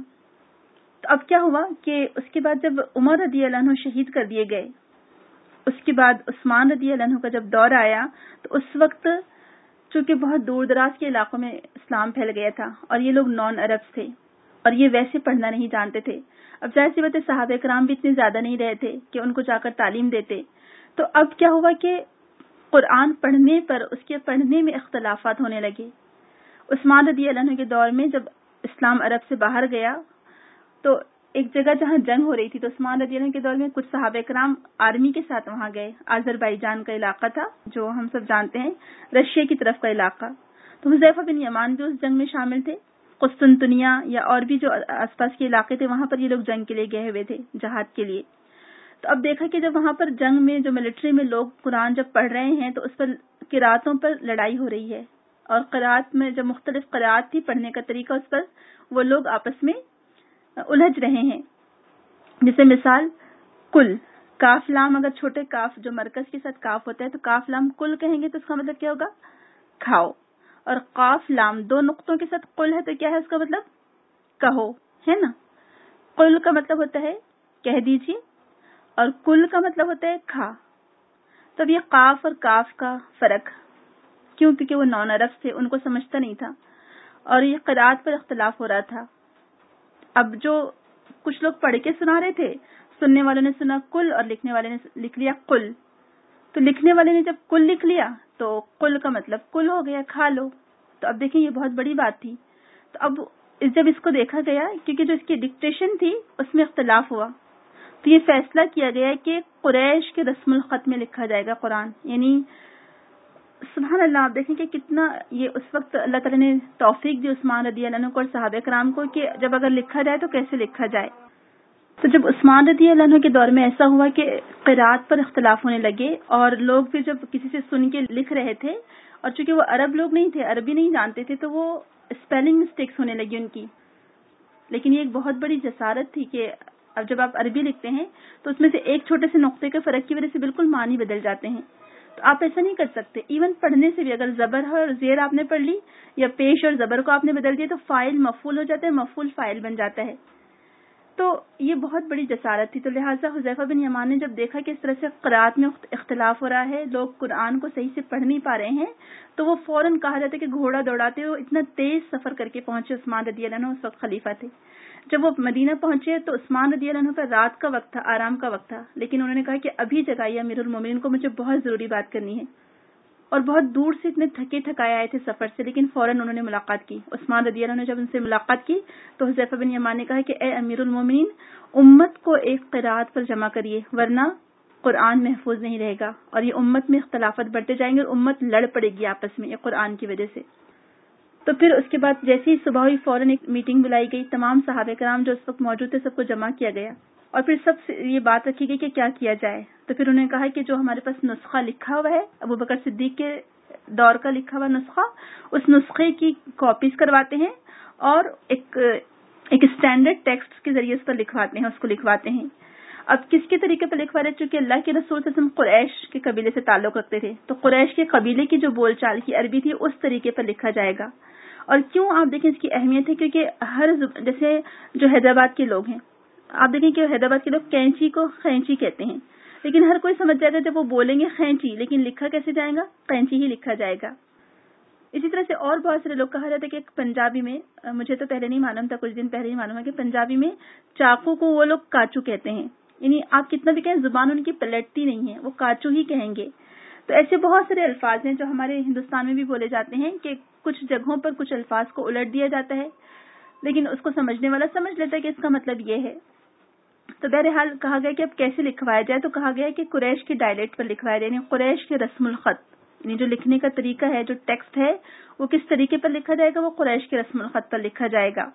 تو اب کیا ہوا کہ اس کے بعد جب عمر رضی اللہ عنہ شہید کر دیے گئے، اس کے بعد عثمان رضی اللہ عنہ کا جب دور آیا تو اس وقت چونکہ بہت دور دراز کے علاقوں میں اسلام پھیل گیا تھا اور یہ لوگ نان عرب تھے اور یہ ویسے پڑھنا نہیں جانتے تھے. اب ظاہر سی بات ہے صحابہ کرام بھی اتنے زیادہ نہیں رہے تھے کہ ان کو جا کر تعلیم دیتے. تو اب کیا ہوا کہ قرآن پڑھنے پر اس کے پڑھنے میں اختلافات ہونے لگے. عثمان رضی اللہ عنہ کے دور میں جب اسلام عرب سے باہر گیا تو ایک جگہ جہاں جنگ ہو رہی تھی تو عثمان رضی اللہ عنہ کے دور میں کچھ صحابہ کرام آرمی کے ساتھ وہاں گئے. آذربائیجان کا علاقہ تھا جو ہم سب جانتے ہیں, رشیا کی طرف کا علاقہ. تو حذیفہ بن یمان بھی اس جنگ میں شامل تھے. قسطنطنیہ یا اور بھی جو آس پاس کے علاقے تھے وہاں پر یہ لوگ جنگ کے لیے گئے ہوئے تھے, جہاد کے لیے. تو اب دیکھا کہ جب وہاں پر جنگ میں جو ملٹری میں لوگ قرآن جب پڑھ رہے ہیں تو اس پر قراتوں پر لڑائی ہو رہی ہے, اور قرات میں جب مختلف قرات تھی پڑھنے کا طریقہ اس پر وہ لوگ آپس میں الجھ رہے ہیں. جیسے مثال کل, کاف لام, اگر چھوٹے کاف جو مرکز کے ساتھ کاف ہوتا ہے تو کاف لام کل کہیں گے تو اس کا مطلب کیا ہوگا, کھاؤ. اور قاف لام دو نقطوں کے ساتھ قل ہے تو کیا ہے اس کا مطلب, کہو, ہے نا. قل کا مطلب ہوتا ہے کہہ دیجیے اور کل کا مطلب ہوتا ہے کھا. تب یہ قاف اور کاف کا فرق کیوں, کیونکہ وہ نان عرب تھے, ان کو سمجھتا نہیں تھا اور یہ قرات پر اختلاف ہو رہا تھا. اب جو کچھ لوگ پڑھ کے سنا رہے تھے, سننے والوں نے سنا کل اور لکھنے والے نے لکھ لیا قل. تو لکھنے والے نے جب کل لکھ لیا تو قل کا مطلب کل ہو گیا, کھا لو. تو اب دیکھیں یہ بہت بڑی بات تھی. تو اب جب اس کو دیکھا گیا کیونکہ جو اس کی ڈکٹیشن تھی اس میں اختلاف ہوا تو یہ فیصلہ کیا گیا کہ قریش کے رسم الخط میں لکھا جائے گا قرآن. یعنی سبحان اللہ, آپ دیکھیں کہ کتنا یہ اس وقت اللہ تعالیٰ نے توفیق دی عثمان رضی اللہ عنہ کو اور صحابہ کرام کو کہ جب اگر لکھا جائے تو کیسے لکھا جائے. تو جب عثمان رضی اللہ عنہ کے دور میں ایسا ہوا کہ قرات پر اختلاف ہونے لگے اور لوگ بھی جب کسی سے سن کے لکھ رہے تھے اور چونکہ وہ عرب لوگ نہیں تھے, عربی نہیں جانتے تھے, تو وہ اسپیلنگ مسٹیکس ہونے لگی ان کی. لیکن یہ ایک بہت بڑی جسارت تھی کہ اب جب آپ عربی لکھتے ہیں تو اس میں سے ایک چھوٹے سے نقطے کے فرق کی وجہ سے بالکل معنی بدل جاتے ہیں. تو آپ ایسا نہیں کر سکتے. ایون پڑھنے سے بھی اگر زبر ہے اور زیر آپ نے پڑھ لی یا پیش اور زبر کو آپ نے بدل دیا تو فاعل مفعول ہو جاتا ہے, مفعول فاعل بن جاتا ہے. تو یہ بہت بڑی جسارت تھی. تو لہٰذا حذیفہ بن یمان نے جب دیکھا کہ اس طرح سے قرات میں اختلاف ہو رہا ہے, لوگ قرآن کو صحیح سے پڑھ نہیں پا رہے ہیں, تو وہ فوراً کہا جاتا ہے کہ گھوڑا دوڑاتے ہوئے اتنا تیز سفر کر کے پہنچے. عثمان رضی اللہ عنہ اس وقت خلیفہ تھے. جب وہ مدینہ پہنچے تو عثمان رضی اللہ عنہ کا رات کا وقت تھا, آرام کا وقت تھا, لیکن انہوں نے کہا کہ ابھی جگائیے امیر المومنین کو, مجھے بہت ضروری بات کرنی ہے. اور بہت دور سے اتنے تھکے تھکائے آئے تھے سفر سے, لیکن فوراً انہوں نے ملاقات کی. عثمان رضی اللہ عنہ نے جب ان سے ملاقات کی تو حذیفہ بن یمان نے کہا کہ اے امیر المومنین, امت کو ایک قرات پر جمع کریے ورنہ قرآن محفوظ نہیں رہے گا اور یہ امت میں اختلافات بڑھتے جائیں گے اور امت لڑ پڑے گی آپس میں یہ قرآن کی وجہ سے. تو پھر اس کے بعد جیسے ہی صبح ہوئی فوراً ایک میٹنگ بلائی گئی, تمام صحابہ کرام جو اس وقت موجود تھے سب کو جمع کیا گیا اور پھر سب سے یہ بات رکھی گئی کہ کیا کیا جائے. تو پھر انہوں نے کہا کہ جو ہمارے پاس نسخہ لکھا ہوا ہے ابو بکر صدیق کے دور کا لکھا ہوا نسخہ, اس نسخے کی کاپیز کرواتے ہیں اور ایک ایک اسٹینڈرڈ ٹیکسٹ کے ذریعے اس پر لکھواتے ہیں, اس کو لکھواتے ہیں. اب کس کے طریقے پر لکھوا رہے, چونکہ اللہ کے رسول صلی اللہ علیہ وسلم قریش کے قبیلے سے تعلق رکھتے تھے, تو قریش کے قبیلے کی جو بول چال کی عربی تھی اس طریقے پر لکھا جائے گا. اور کیوں آپ دیکھیں اس کی اہمیت ہے, کیونکہ ہر جیسے جو حیدرآباد کے لوگ ہیں, آپ دیکھیں کہ حیدرآباد کے لوگ کینچی کو خینچی کہتے ہیں, لیکن ہر کوئی سمجھ جائے گا جب وہ بولیں گے خینچی, لیکن لکھا کیسے جائے گا, قینچی ہی لکھا جائے گا. اسی طرح سے اور بہت سارے لوگ کہا جاتا ہے کہ پنجابی میں, مجھے تو پہلے نہیں معلوم تھا, کچھ دن پہلے ہی معلوم ہے کہ پنجابی میں چاقو کو وہ لوگ کاچو کہتے ہیں. یعنی آپ کتنا بھی کہیں زبان ان کی پلٹتی نہیں ہے, وہ کاچو ہی کہیں گے. تو ایسے بہت سارے الفاظ ہیں جو ہمارے ہندوستان میں بھی بولے جاتے ہیں کہ کچھ جگہوں پر کچھ الفاظ کو الٹ دیا جاتا ہے, لیکن اس کو سمجھنے والا سمجھ لیتا ہے کہ اس کا مطلب یہ ہے. تو بہرحال کہا گیا کہ اب کیسے لکھوایا جائے, تو کہا گیا کہ قریش کے ڈائلیکٹ پر لکھوایا جائے, یعنی قریش کے رسم الخط, یعنی جو لکھنے کا طریقہ ہے, جو ٹیکسٹ ہے وہ کس طریقے پر لکھا جائے گا, وہ قریش کے رسم الخط پر لکھا جائے گا.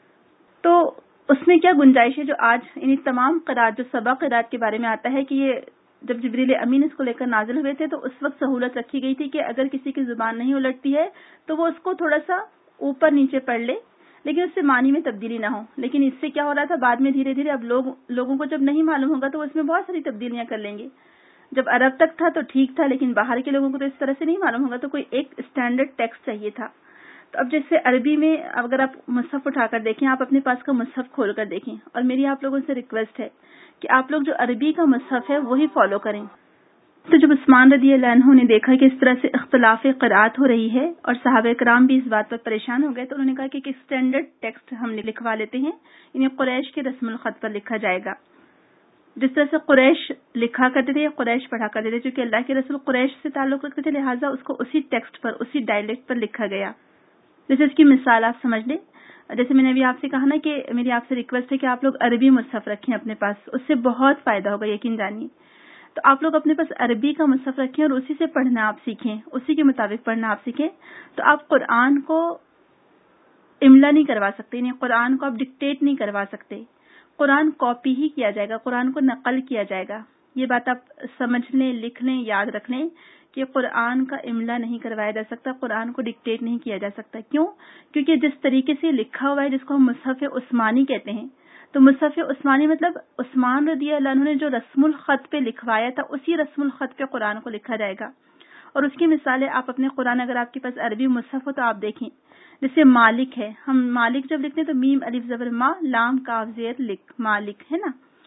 تو اس میں کیا گنجائش ہے جو آج یعنی تمام قرات جو سبا قرات کے بارے میں آتا ہے کہ یہ جب جبریل امین اس کو لے کر نازل ہوئے تھے تو اس وقت سہولت رکھی گئی تھی کہ اگر کسی کی زبان نہیں الٹتی ہے تو وہ اس کو تھوڑا سا اوپر نیچے پڑھ لے, لیکن اس سے معنی میں تبدیلی نہ ہو. لیکن اس سے کیا ہو رہا تھا, بعد میں دھیرے دھیرے اب لوگ لوگوں کو جب نہیں معلوم ہوگا تو وہ اس میں بہت ساری تبدیلیاں کر لیں گے. جب عرب تک تھا تو ٹھیک تھا, لیکن باہر کے لوگوں کو تو اس طرح سے نہیں معلوم ہوگا, تو کوئی ایک اسٹینڈرڈ ٹیکسٹ چاہیے تھا. تو اب جیسے عربی میں اگر آپ مصحف اٹھا کر دیکھیں, آپ اپنے پاس کا مصحف کھول کر دیکھیں, اور میری آپ لوگوں سے ریکویسٹ ہے کہ آپ لوگ جو عربی کا مصحف ہے وہی فالو کریں. تو جب عثمان رضی اللہ عنہ نے دیکھا کہ اس طرح سے اختلاف قرأت ہو رہی ہے اور صحابہ کرام بھی اس بات پر پریشان ہو گئے، تو انہوں نے کہا کہ ایک اسٹینڈرڈ ٹیکسٹ ہم لکھوا لیتے ہیں، انہیں قریش کے رسم الخط پر لکھا جائے گا، جس طرح سے قریش لکھا کرتے تھے یا قریش پڑھا کرتے تھے، چونکہ اللہ کے رسول قریش سے تعلق رکھتے تھے، لہٰذا اس کو اسی ٹیکسٹ پر، اسی ڈائلیکٹ پر لکھا گیا۔ جیسے اس کی مثال آپ سمجھ لیں، جیسے میں نے ابھی آپ سے کہا نا کہ میری آپ سے ریکویسٹ ہے کہ آپ لوگ عربی مصحف رکھیں اپنے پاس، اس سے بہت فائدہ ہوگا، یقین جانیے۔ تو آپ لوگ اپنے پاس عربی کا مصحف رکھیں اور اسی سے پڑھنا آپ سیکھیں، اسی کے مطابق پڑھنا آپ سیکھیں، تو آپ قرآن کو املا نہیں کروا سکتے، یعنی قرآن کو آپ ڈکٹیٹ نہیں کروا سکتے، قرآن کاپی ہی کیا جائے گا، قرآن کو نقل کیا جائے گا۔ یہ بات آپ سمجھ لیں، لکھ لیں، یاد رکھ لیں کہ قرآن کا املا نہیں کروایا جا سکتا، قرآن کو ڈکٹیٹ نہیں کیا جا سکتا۔ کیوں؟ کیونکہ جس طریقے سے لکھا ہوا ہے، جس کو ہم مصحف عثمانی کہتے ہیں، تو مصحف عثمانی مطلب عثمان رضی اللہ عنہ نے جو رسم الخط پہ لکھوایا تھا، اسی رسم الخط پہ قرآن کو لکھا جائے گا۔ اور اس کی مثالیں آپ اپنے قرآن، اگر آپ کے پاس عربی مصحف ہو تو آپ دیکھیں، جیسے مالک ہے، ہم مالک جب لکھتے ہیں تو میم الف زبر ما، لام کاف زیر لکھ، مالک ہے نا۔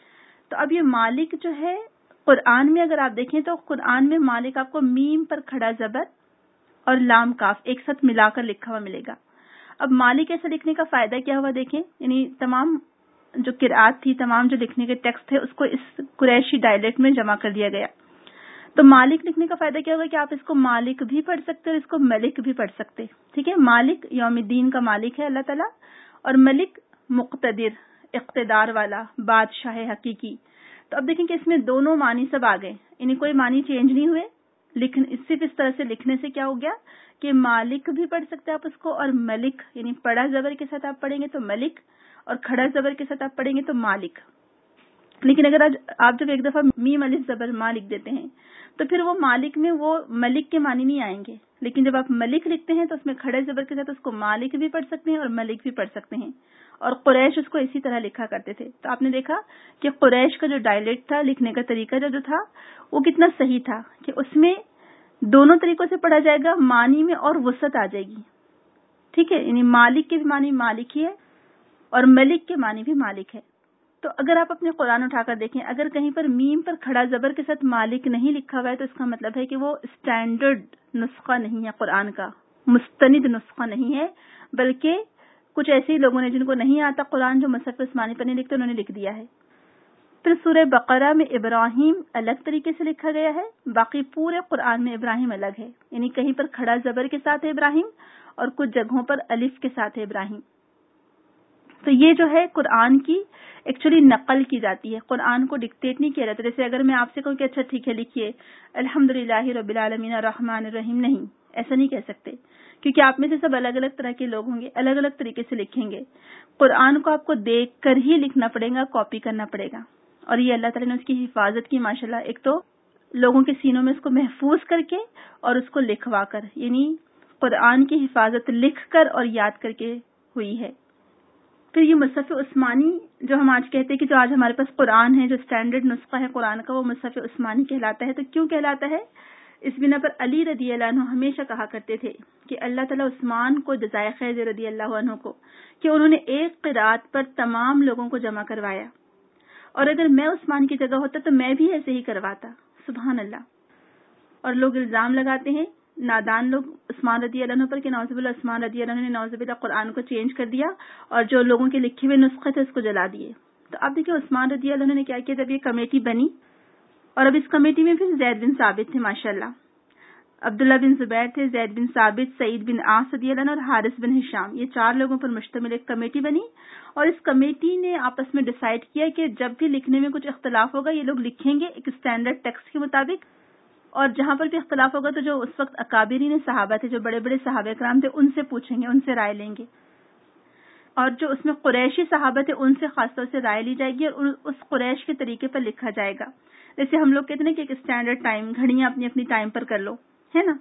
تو اب یہ مالک جو ہے قرآن میں اگر آپ دیکھیں تو قرآن میں مالک آپ کو میم پر کھڑا زبر اور لام کاف ایک ساتھ ملا کر لکھا ہوا ملے گا۔ اب مالک ایسا لکھنے کا فائدہ کیا ہوا دیکھیں، یعنی تمام جو قرآت تھی، تمام جو لکھنے کے ٹیکسٹ تھے، اس کو اس قریشی ڈائلیکٹ میں جمع کر دیا گیا۔ تو مالک لکھنے کا فائدہ کیا ہوگا کہ آپ اس کو مالک بھی پڑھ سکتے اور اس کو ملک بھی پڑھ سکتے، ٹھیک ہے۔ مالک یوم الدین کا مالک ہے اللہ تعالیٰ، اور ملک مقتدر، اقتدار والا، بادشاہ حقیقی۔ تو اب دیکھیں کہ اس میں دونوں معنی سب آ گئے، یعنی کوئی معنی چینج نہیں ہوئے، لیکن صرف اس طرح سے لکھنے سے کیا ہو گیا کہ مالک بھی پڑھ سکتے آپ اس کو، اور ملک یعنی پڑھا زبر کے ساتھ آپ پڑھیں گے تو ملک، اور کھڑا زبر کے ساتھ آپ پڑھیں گے تو مالک۔ لیکن اگر آپ جب ایک دفعہ میم الف زبر ما لکھ دیتے ہیں تو پھر وہ مالک میں وہ ملک کے معنی نہیں آئیں گے، لیکن جب آپ ملک لکھتے ہیں تو اس میں کھڑے زبر کے ساتھ اس کو مالک بھی پڑھ سکتے ہیں اور ملک بھی پڑھ سکتے ہیں، اور قریش اس کو اسی طرح لکھا کرتے تھے۔ تو آپ نے دیکھا کہ قریش کا جو ڈائلیکٹ تھا، لکھنے کا طریقہ جو جو تھا، وہ کتنا صحیح تھا کہ اس میں دونوں طریقوں سے پڑھا جائے گا، معنی میں اور وسعت آ جائے گی، ٹھیک ہے۔ یعنی مالک کے بھی معنی مالک ہی ہے اور ملک کے معنی بھی مالک ہے۔ تو اگر آپ اپنے قرآن اٹھا کر دیکھیں، اگر کہیں پر میم پر کھڑا زبر کے ساتھ مالک نہیں لکھا ہوا ہے تو اس کا مطلب ہے کہ وہ اسٹینڈرڈ نسخہ نہیں ہے، قرآن کا مستند نسخہ نہیں ہے، بلکہ کچھ ایسے ہی لوگوں نے جن کو نہیں آتا قرآن، جو مصحف عثمانی پر نہیں لکھتے، انہوں نے لکھ دیا ہے۔ پھر سورہ بقرہ میں ابراہیم الگ طریقے سے لکھا گیا ہے، باقی پورے قرآن میں ابراہیم الگ ہے، یعنی کہیں پر کھڑا زبر کے ساتھ ہے ابراہیم اور کچھ جگہوں پر الف کے ساتھ ہے ابراہیم۔ تو یہ جو ہے قرآن کی ایکچولی نقل کی جاتی ہے، قرآن کو ڈکٹیٹ نہیں کیا جاتا۔ جیسے اگر میں آپ سے کہوں کہ اچھا ٹھیک ہے لکھیے الحمدللہ رب العالمین الرحمن الرحیم، نہیں، ایسا نہیں کہہ سکتے، کیونکہ آپ میں سے سب الگ الگ طرح کے لوگ ہوں گے، الگ الگ طریقے سے لکھیں گے۔ قرآن کو آپ کو دیکھ کر ہی لکھنا پڑے گا، کاپی کرنا پڑے گا، اور یہ اللہ تعالیٰ نے اس کی حفاظت کی ماشاءاللہ، ایک تو لوگوں کے سینوں میں اس کو محفوظ کر کے اور اس کو لکھوا کر، یعنی قرآن کی حفاظت لکھ کر اور یاد کر کے ہوئی ہے۔ پھر یہ مصحف عثمانی جو ہم آج کہتے ہیں کہ جو آج ہمارے پاس قرآن ہے، جو اسٹینڈرڈ نسخہ ہے قرآن کا، وہ مصحف عثمانی کہلاتا ہے۔ تو کیوں کہلاتا ہے؟ اس بنا پر علی رضی اللہ عنہ ہمیشہ کہا کرتے تھے کہ اللہ تعالیٰ عثمان کو جزائے خیر رضی اللہ عنہ کو، کہ انہوں نے ایک قرات پر تمام لوگوں کو جمع کروایا، اور اگر میں عثمان کی جگہ ہوتا تو میں بھی ایسے ہی کرواتا، سبحان اللہ۔ اور لوگ الزام لگاتے ہیں، نادان لوگ، عثمان رضی اللہ عنہ پر کہ نعوذ باللہ عثمان رضی اللہ عنہ نے نعوذ باللہ قرآن کو چینج کر دیا اور جو لوگوں کے لکھے ہوئے نسخے تھے اس کو جلا دیے۔ تو اب دیکھیں عثمان رضی اللہ عنہ نے کیا کیا، جب یہ کمیٹی بنی، اور اب اس کمیٹی میں پھر زید بن ثابت تھے ماشاءاللہ، عبداللہ بن زبیر تھے، زید بن ثابت، سعید بن عاص رضی اللہ عنہ اور حارث بن ہشام، یہ چار لوگوں پر مشتمل ایک کمیٹی بنی، اور اس کمیٹی نے آپس میں ڈیسائیڈ کیا کہ جب بھی لکھنے میں کچھ اختلاف ہوگا یہ لوگ لکھیں گے ایک اسٹینڈرڈ ٹیکسٹ کے مطابق، اور جہاں پر بھی اختلاف ہوگا تو جو اس وقت اکابرین صحابہ تھے، جو بڑے بڑے صحابہ کرام تھے، ان سے پوچھیں گے، ان سے رائے لیں گے، اور جو اس میں قریشی صحابہ تھے ان سے خاص طور سے رائے لی جائے گی اور اس قریش کے طریقے پر لکھا جائے گا۔ جیسے ہم لوگ کہتے ہیں کہ ایک اسٹینڈرڈ ٹائم، گھڑیاں اپنی اپنی ٹائم پر کر لو، ہے نا،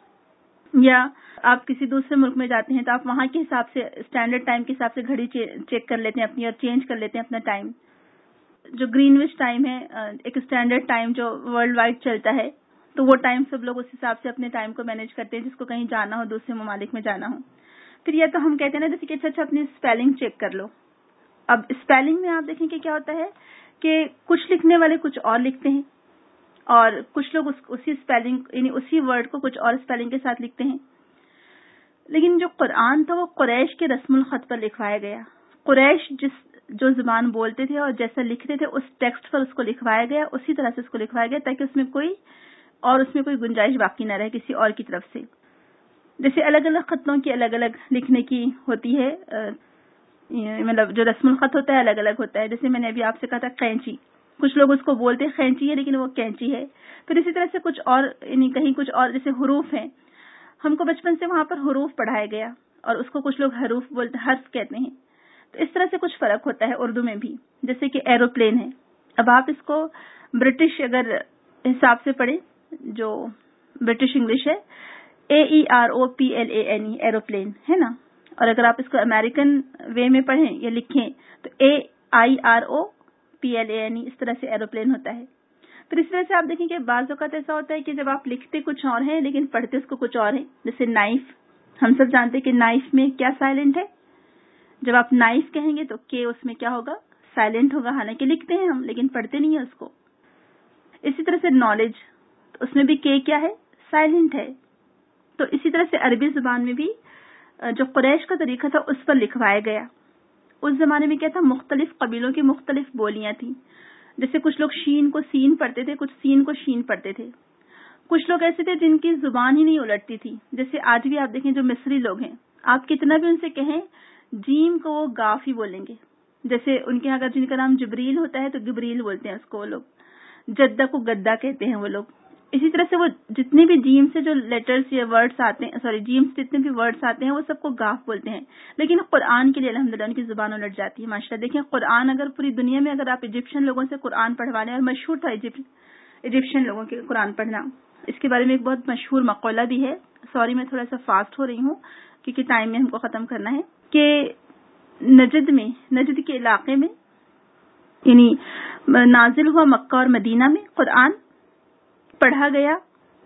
یا آپ کسی دوسرے ملک میں جاتے ہیں تو آپ وہاں کے حساب سے اسٹینڈرڈ ٹائم کے حساب سے گھڑی چیک کر لیتے ہیں اپنی اور چینج کر لیتے ہیں اپنا ٹائم۔ جو گرین وچ ٹائم ہے، ایک اسٹینڈرڈ ٹائم جو ورلڈ وائڈ چلتا ہے، تو وہ ٹائم سب لوگ اس حساب سے اپنے ٹائم کو مینیج کرتے ہیں، جس کو کہیں جانا ہو، دوسرے ممالک میں جانا ہو۔ پھر یہ تو ہم کہتے ہیں نا جیسے کہ اچھا اچھا اپنی اسپیلنگ چیک کر لو۔ اب اسپیلنگ میں آپ دیکھیں کہ کیا ہوتا ہے کہ کچھ لکھنے والے کچھ اور لکھتے ہیں، اور کچھ لوگ اسی اسپیلنگ یعنی اسی ورڈ کو کچھ اور اسپیلنگ کے ساتھ لکھتے ہیں. لیکن جو قرآن تھا وہ قریش کے رسم الخط پر لکھوایا گیا. قریش جس جو زبان بولتے تھے اور جیسا لکھتے تھے اس ٹیکسٹ پر اس کو لکھوایا گیا, اسی طرح سے اس کو لکھوایا گیا تاکہ اس میں کوئی اور اس میں کوئی گنجائش باقی نہ رہے کسی اور کی طرف سے. جیسے الگ الگ خطوں کی الگ الگ لکھنے کی ہوتی ہے, مطلب جو رسم الخط ہوتا ہے الگ الگ ہوتا ہے. جیسے میں نے ابھی آپ سے کہا تھا قینچی, کچھ لوگ اس کو بولتے ہیں قینچی ہے لیکن وہ کینچی ہے. پھر اسی طرح سے کچھ اور یعنی کہیں کچھ اور جیسے حروف ہیں, ہم کو بچپن سے وہاں پر حروف پڑھایا گیا اور اس کو کچھ لوگ حروف بولتے حرف کہتے ہیں. تو اس طرح سے کچھ فرق ہوتا ہے اردو میں بھی. جیسے کہ ایروپلین ہے, اب آپ اس کو برٹش اگر حساب سے پڑھیں جو برٹش انگلش ہے, A E R O P L A N E aeroplane ہے نا, اور اگر آپ اس کو امریکن وے میں پڑھیں یا لکھیں تو A I R O P L A N E, اس طرح سے ایروپلین ہوتا ہے. پھر اس طرح سے آپ دیکھیں کہ بعض اوقات ایسا ہوتا ہے کہ جب آپ لکھتے کچھ اور ہیں لیکن پڑھتے اس کو کچھ اور ہیں. جیسے نائف, ہم سب جانتے ہیں کہ نائف میں کیا سائلنٹ ہے, جب آپ نائف کہیں گے تو کے اس میں کیا ہوگا, سائلنٹ ہوگا. حالانکہ لکھتے ہیں ہم لیکن پڑھتے نہیں ہیں اس کو. اسی طرح سے نالج, تو اس میں بھی کے کیا ہے, سائلنٹ ہے. تو اسی طرح سے عربی زبان میں بھی جو قریش کا طریقہ تھا اس پر لکھوایا گیا. اس زمانے میں کیا تھا, مختلف قبیلوں کی مختلف بولیاں تھیں. جیسے کچھ لوگ شین کو سین پڑھتے تھے, کچھ سین کو شین پڑھتے تھے. کچھ لوگ ایسے تھے جن کی زبان ہی نہیں الٹتی تھی. جیسے آج بھی آپ دیکھیں جو مصری لوگ ہیں, آپ کتنا بھی ان سے کہیں جیم کو وہ گاف ہی بولیں گے. جیسے ان کے یہاں اگر جن کا نام جبریل ہوتا ہے تو گبریل بولتے ہیں اس کو وہ لوگ. جدہ کو گدا کہتے ہیں وہ لوگ. اسی طرح سے وہ جتنے بھی جیم سے جو لیٹرز یا ورڈز آتے ہیں, سوری جیم سے جتنے بھی ورڈز آتے ہیں وہ سب کو گاف بولتے ہیں. لیکن قرآن کے لیے الحمدللہ ان کی زبان الٹ جاتی ہے ماشاءاللہ. دیکھیں قرآن اگر پوری دنیا میں اگر آپ ایجپشین لوگوں سے قرآن پڑھوا لیں, اور مشہور تھا ایجپشین لوگوں کے قرآن پڑھنا, اس کے بارے میں ایک بہت مشہور مقولہ بھی ہے. سوری میں تھوڑا سا فاسٹ ہو رہی ہوں کیونکہ ٹائم میں ہم کو ختم کرنا ہے, کہ نجد میں, نجد کے علاقے میں یعنی نازل ہوا مکہ اور مدینہ میں قرآن, پڑھا گیا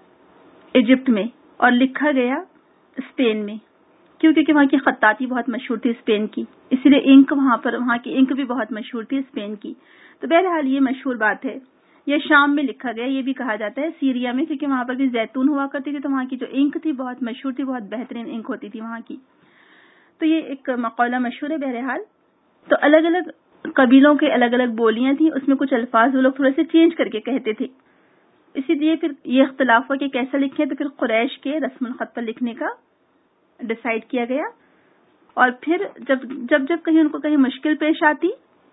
ایجپٹ میں اور لکھا گیا اسپین میں. کیوں, کیونکہ وہاں کی خطاطی بہت مشہور تھی اسپین کی, اسی لیے انک وہاں پر وہاں کی انک بھی بہت مشہور تھی اسپین کی. تو بہرحال یہ مشہور بات ہے. یہ شام میں لکھا گیا, یہ بھی کہا جاتا ہے سیریا میں, کیونکہ وہاں پر بھی زیتون ہوا کرتی تھی تو وہاں کی جو انک تھی بہت مشہور تھی, بہت بہترین انک ہوتی تھی وہاں کی. تو یہ ایک مقولہ مشہور ہے. بہرحال تو الگ الگ قبیلوں کے الگ الگ بولیاں تھیں, اس میں کچھ الفاظ وہ لوگ تھوڑے سے چینج کر کے کہتے تھے. اسی لیے پھر یہ اختلاف ہوا کہ کیسا لکھیں, تو پھر قریش کے رسم الخط پر لکھنے کا ڈیسائیڈ کیا گیا. اور پھر جب جب جب کہیں ان کو کہیں مشکل پیش آتی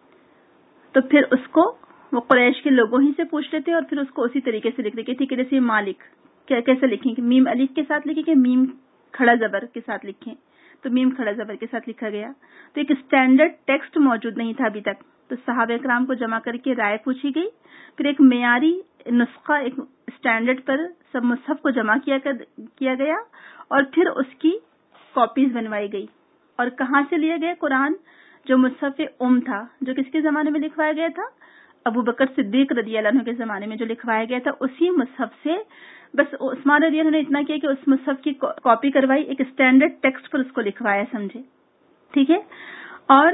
تو پھر اس کو وہ قریش کے لوگوں ہی سے پوچھ لیتے اور پھر اس کو اسی طریقے سے لکھ دیتے کہ ٹھیک ہے جیسے مالک کیا کیسے لکھیں, کہ میم الف کے ساتھ لکھیں کہ میم کھڑا زبر کے ساتھ لکھیں, تو میم کھڑا زبر کے ساتھ لکھا گیا. تو ایک اسٹینڈرڈ ٹیکسٹ موجود نہیں تھا ابھی تک, تو صحابہ کرام کو جمع کر کے رائے پوچھی گئی. پھر ایک معیاری نسخہ ایک اسٹینڈرڈ پر سب مصحف کو جمع کیا کیا گیا اور پھر اس کی کاپیز بنوائی گئی. اور کہاں سے لیا گیا قرآن, جو مصحف ام تھا, جو کس کے زمانے میں لکھوایا گیا تھا, ابو بکر صدیق رضی اللہ عنہ کے زمانے میں جو لکھوایا گیا تھا, اسی مصحف سے. بس عثمان رضی اللہ عنہ نے اتنا کیا کہ اس مصحف کی کاپی کروائی, ایک اسٹینڈرڈ ٹیکسٹ پر اس کو لکھوایا, سمجھے, ٹھیک ہے. اور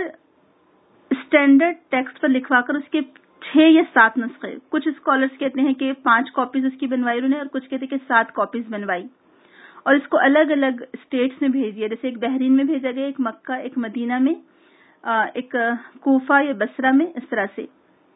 اسٹینڈرڈ ٹیکسٹ پر لکھوا کر اس کے چھ یا سات نسخے, کچھ اسکالرس کہتے ہیں کہ پانچ کاپیز اس کی بنوائی انہوں نے, اور کچھ کہتے ہیں کہ سات کاپیز بنوائی. اور اس کو الگ الگ اسٹیٹس میں بھیج دیا, جیسے ایک بحرین میں بھیجا گیا, ایک مکہ, ایک مدینہ میں, ایک کوفہ یا بصرہ میں, اس طرح سے.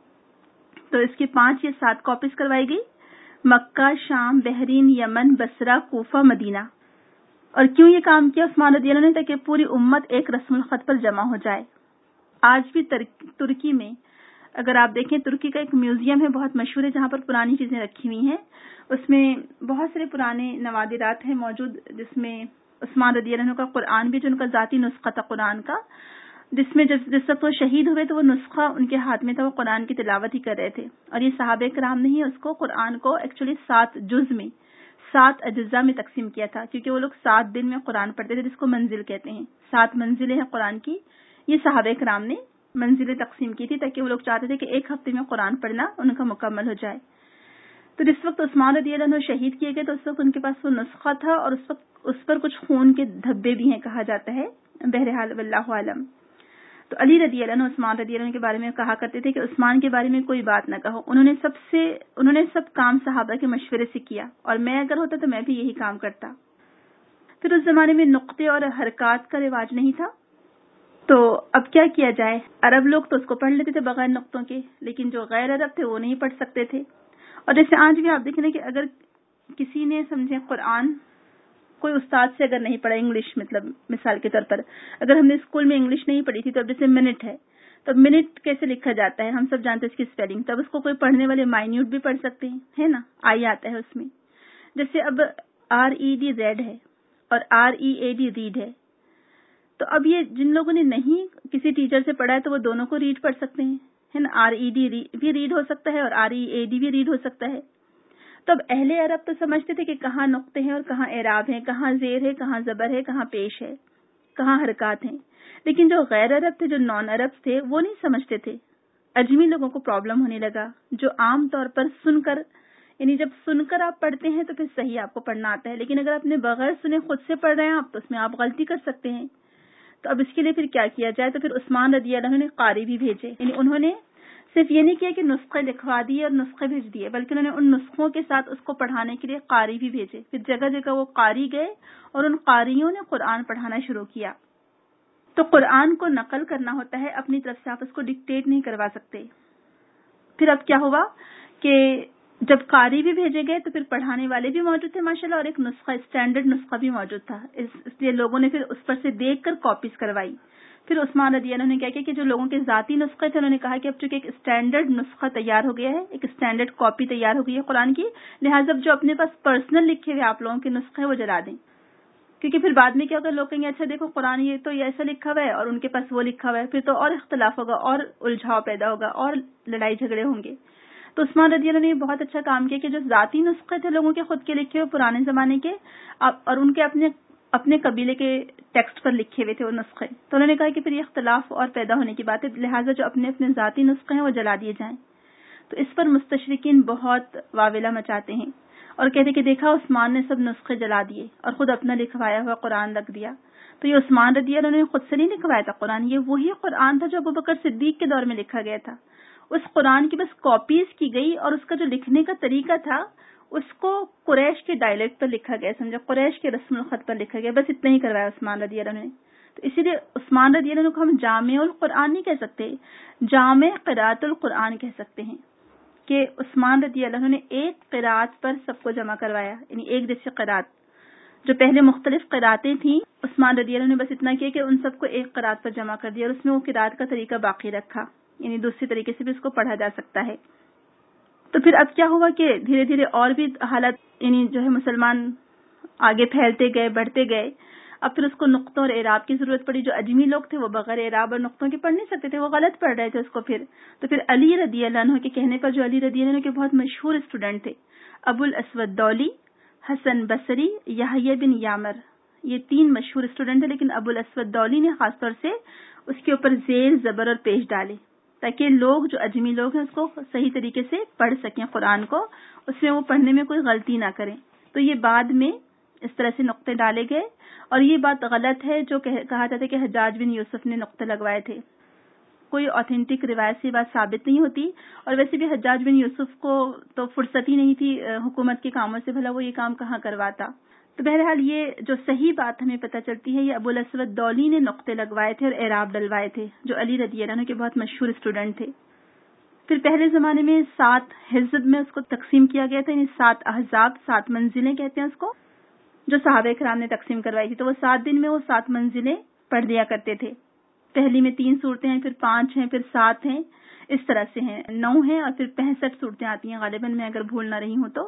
تو اس کی پانچ یا سات کاپیز کروائی گئی, مکہ, شام, بحرین, یمن, بصرہ, کوفہ, مدینہ. اور کیوں یہ کام کیا عثمان رضی اللہ عنہ نے, تاکہ پوری امت ایک رسم الخط پر جمع ہو جائے. آج بھی ترکی میں اگر آپ دیکھیں, ترکی کا ایک میوزیم ہے بہت مشہور ہے جہاں پر پرانی چیزیں رکھی ہوئی ہیں. اس میں بہت سارے پرانے نوادرات ہیں موجود, جس میں عثمان رضی اللہ عنہ کا قرآن بھی, جو ان کا ذاتی نسخہ تھا قرآن کا, جس میں جس جس وقت وہ شہید ہوئے تو وہ نسخہ ان کے ہاتھ میں تھا, وہ قرآن کی تلاوت ہی کر رہے تھے. اور یہ صحابہ کرام نے ہی اس کو قرآن کو ایکچولی سات جز میں, سات اجزاء میں تقسیم کیا تھا, کیونکہ وہ لوگ سات دن میں قرآن پڑھتے تھے, جس کو منزل کہتے ہیں. سات منزلیں ہیں قرآن کی, یہ صحابہ کرام نے منزلیں تقسیم کی تھی تاکہ وہ لوگ چاہتے تھے کہ ایک ہفتے میں قرآن پڑھنا ان کا مکمل ہو جائے. تو جس وقت عثمان رضی اللہ عنہ شہید کیے گئے تو اس وقت ان کے پاس وہ نسخہ تھا, اور اس وقت اس پر کچھ خون کے دھبے بھی ہیں کہا جاتا ہے. بہرحال واللہ عالم. تو علی رضی اللہ عنہ عثمان رضی اللہ عنہ کے بارے میں کہا کرتے تھے کہ عثمان کے بارے میں کوئی بات نہ کہو، انہوں نے سب سے انہوں نے سب کام صحابہ کے مشورے سے کیا، اور میں اگر ہوتا تو میں بھی یہی کام کرتا۔ پھر اس زمانے میں نقطے اور حرکات کا رواج نہیں تھا، تو اب کیا کیا جائے؟ عرب لوگ تو اس کو پڑھ لیتے تھے بغیر نقطوں کے، لیکن جو غیر عرب تھے وہ نہیں پڑھ سکتے تھے۔ اور جیسے آج بھی آپ دیکھیں کہ اگر کسی نے سمجھے قرآن کوئی استاد سے اگر نہیں پڑھا، انگلش مطلب مثال کے طور پر اگر ہم نے اسکول میں انگلش نہیں پڑھی تھی، تو اب جیسے منٹ ہے، تو منٹ کیسے لکھا جاتا ہے ہم سب جانتے ہیں اس کی اسپیلنگ، تب اس کو کوئی پڑھنے والے مائنیوٹ بھی پڑھ سکتے ہیں، ہے نا، آئی آتا ہے اس میں۔ جیسے اب آر ای ڈی ریڈ ہے اور R E A D read ہے، تو اب یہ جن لوگوں نے نہیں کسی ٹیچر سے پڑھا ہے تو وہ دونوں کو ریڈ پڑھ سکتے ہیں، ہے نا، آر ای ڈی بھی ریڈ ہو سکتا ہے اور آر ای اے ڈی بھی ریڈ ہو سکتا ہے۔ تو اب اہل عرب تو سمجھتے تھے کہ کہاں نقطے ہیں اور کہاں اعراب ہیں، کہاں زیر ہے، کہاں زبر ہے، کہاں پیش ہے، کہاں حرکات ہیں، لیکن جو غیر عرب تھے، جو نان عرب تھے، وہ نہیں سمجھتے تھے۔ اجمی لوگوں کو پرابلم ہونے لگا، جو عام طور پر سن کر، یعنی جب سن کر آپ پڑھتے ہیں تو پھر صحیح آپ کو پڑھنا آتا ہے، لیکن اگر آپ نے بغیر سنے خود سے پڑھ رہے ہیں آپ، تو اس میں آپ غلطی کر سکتے ہیں۔ تو اب اس کے لیے پھر کیا کیا جائے؟ تو پھر عثمان رضی اللہ عنہ نے قاری بھی بھیجے، یعنی انہوں نے صرف یہ نہیں کیا کہ نسخے لکھوا دیے اور نسخے بھیج دیے، بلکہ انہوں نے ان نسخوں کے ساتھ اس کو پڑھانے کے لیے قاری بھی بھیجے۔ پھر جگہ جگہ وہ قاری گئے اور ان قاریوں نے قرآن پڑھانا شروع کیا۔ تو قرآن کو نقل کرنا ہوتا ہے، اپنی طرف سے آپ اس کو ڈکٹیٹ نہیں کروا سکتے۔ پھر اب کیا ہوا کہ جب قاری بھی بھیجے گئے تو پھر پڑھانے والے بھی موجود تھے ماشاءاللہ، اور ایک نسخہ، اسٹینڈرڈ نسخہ بھی موجود تھا، اس لیے لوگوں نے پھر اس پر سے دیکھ کر کاپیز کروائی۔ پھر عثمان رضی اللہ عنہ نے کیا کیا کہ جو لوگوں کے ذاتی نسخے تھے، انہوں نے کہا کہ اب چونکہ ایک اسٹینڈرڈ نسخہ تیار ہو گیا ہے، ایک اسٹینڈرڈ کاپی تیار ہو گئی ہے قرآن کی، لہٰذا جو اپنے پاس پرسنل لکھے ہوئے آپ لوگوں کے نسخے وہ جلا دیں، کیونکہ پھر بعد میں کیا ہوگا، لوگ کہیں گے اچھا دیکھو قرآن یہ تو ایسا لکھا ہوا ہے اور ان کے پاس وہ لکھا ہوا ہے، پھر تو اور اختلاف ہوگا اور الجھاؤ پیدا ہوگا اور لڑائی جھگڑے ہوں گے۔ تو عثمان رضی اللہ نے بہت اچھا کام کیا کہ جو ذاتی نسخے تھے لوگوں کے خود کے لکھے ہوئے پرانے زمانے کے، اور ان کے اپنے اپنے قبیلے کے ٹیکسٹ پر لکھے ہوئے تھے وہ نسخے، تو انہوں نے کہا کہ پھر یہ اختلاف اور پیدا ہونے کی بات ہے، لہٰذا جو اپنے اپنے ذاتی نسخے ہیں وہ جلا دیے جائیں۔ تو اس پر مستشرقین بہت واویلا مچاتے ہیں اور کہتے کہ دیکھا عثمان نے سب نسخے جلا دیے اور خود اپنا لکھوایا ہوا قرآن رکھ دیا۔ تو یہ عثمان رضی اللہ عنہ نے خود سے نہیں لکھوایا تھا قرآن، یہ وہی قرآن تھا جو ابوبکر صدیق کے دور میں لکھا گیا تھا۔ اس قرآن کی بس کاپیز کی گئی اور اس کا جو لکھنے کا طریقہ تھا اس کو قریش کے ڈائلیکٹ پر لکھا گیا، سمجھا، قریش کے رسم الخط پر لکھا گیا، بس اتنا ہی کروایا عثمان رضی اللہ عنہ نے۔ تو اسی لیے عثمان رضی اللہ عنہ کو ہم جامع القرآن نہیں کہہ سکتے، جامع قراءت القرآن کہہ سکتے ہیں، کہ عثمان رضی اللہ عنہ نے ایک قراءت پر سب کو جمع کروایا، یعنی ایک جیسی قراءت۔ جو پہلے مختلف قراءتیں تھیں، عثمان رضی اللہ عنہ نے بس اتنا کیا کہ ان سب کو ایک قراءت پر جمع کر دیا اور اس میں وہ قراءت کا طریقہ باقی رکھا، یعنی دوسری طریقے سے بھی اس کو پڑھا جا سکتا ہے۔ تو پھر اب کیا ہوا کہ دھیرے دھیرے اور بھی حالت، یعنی جو ہے مسلمان آگے پھیلتے گئے، بڑھتے گئے۔ اب پھر اس کو نقطوں اور اعراب کی ضرورت پڑی۔ جو اجمی لوگ تھے وہ بغیر اعراب اور نقطوں کے پڑھ نہیں سکتے تھے، وہ غلط پڑھ رہے تھے اس کو۔ پھر تو پھر علی رضی اللہ عنہ کے کہنے پر، جو علی رضی اللہ عنہ کے بہت مشہور اسٹوڈنٹ تھے، ابو الاسود دولی، حسن بصری، یحییٰ بن یامر، یہ تین مشہور اسٹوڈنٹ تھے، لیکن ابو الاسود دولی نے خاص طور سے اس کے اوپر زیر، زبر اور پیش ڈالے تاکہ لوگ جو اجمی لوگ ہیں اس کو صحیح طریقے سے پڑھ سکیں قرآن کو، اس میں وہ پڑھنے میں کوئی غلطی نہ کریں۔ تو یہ بعد میں اس طرح سے نقطے ڈالے گئے، اور یہ بات غلط ہے جو کہا جاتا ہے کہ حجاج بن یوسف نے نقطے لگوائے تھے۔ کوئی اوتھینٹک روایت سے بات ثابت نہیں ہوتی، اور ویسے بھی حجاج بن یوسف کو تو فرصت ہی نہیں تھی حکومت کے کاموں سے، بھلا وہ یہ کام کہاں کرواتا۔ تو بہرحال یہ جو صحیح بات ہمیں پتہ چلتی ہے، یہ ابو الاسود دولی نے نقطے لگوائے تھے اور اعراب ڈلوائے تھے، جو علی رضی اللہ عنہ کے بہت مشہور اسٹوڈنٹ تھے۔ پھر پہلے زمانے میں سات حزب میں اس کو تقسیم کیا گیا تھا، یعنی سات احزاب، سات منزلیں کہتے ہیں اس کو، جو صحابہ کرام نے تقسیم کروائی تھی۔ تو وہ سات دن میں وہ سات منزلیں پڑھ دیا کرتے تھے۔ پہلی میں تین صورتیں ہیں، پھر پانچ ہیں، پھر سات ہیں، اس طرح سے ہیں، نو ہیں، اور پھر پینسٹھ صورتیں آتی ہیں غالباً، میں اگر بھول نہ رہی ہوں تو۔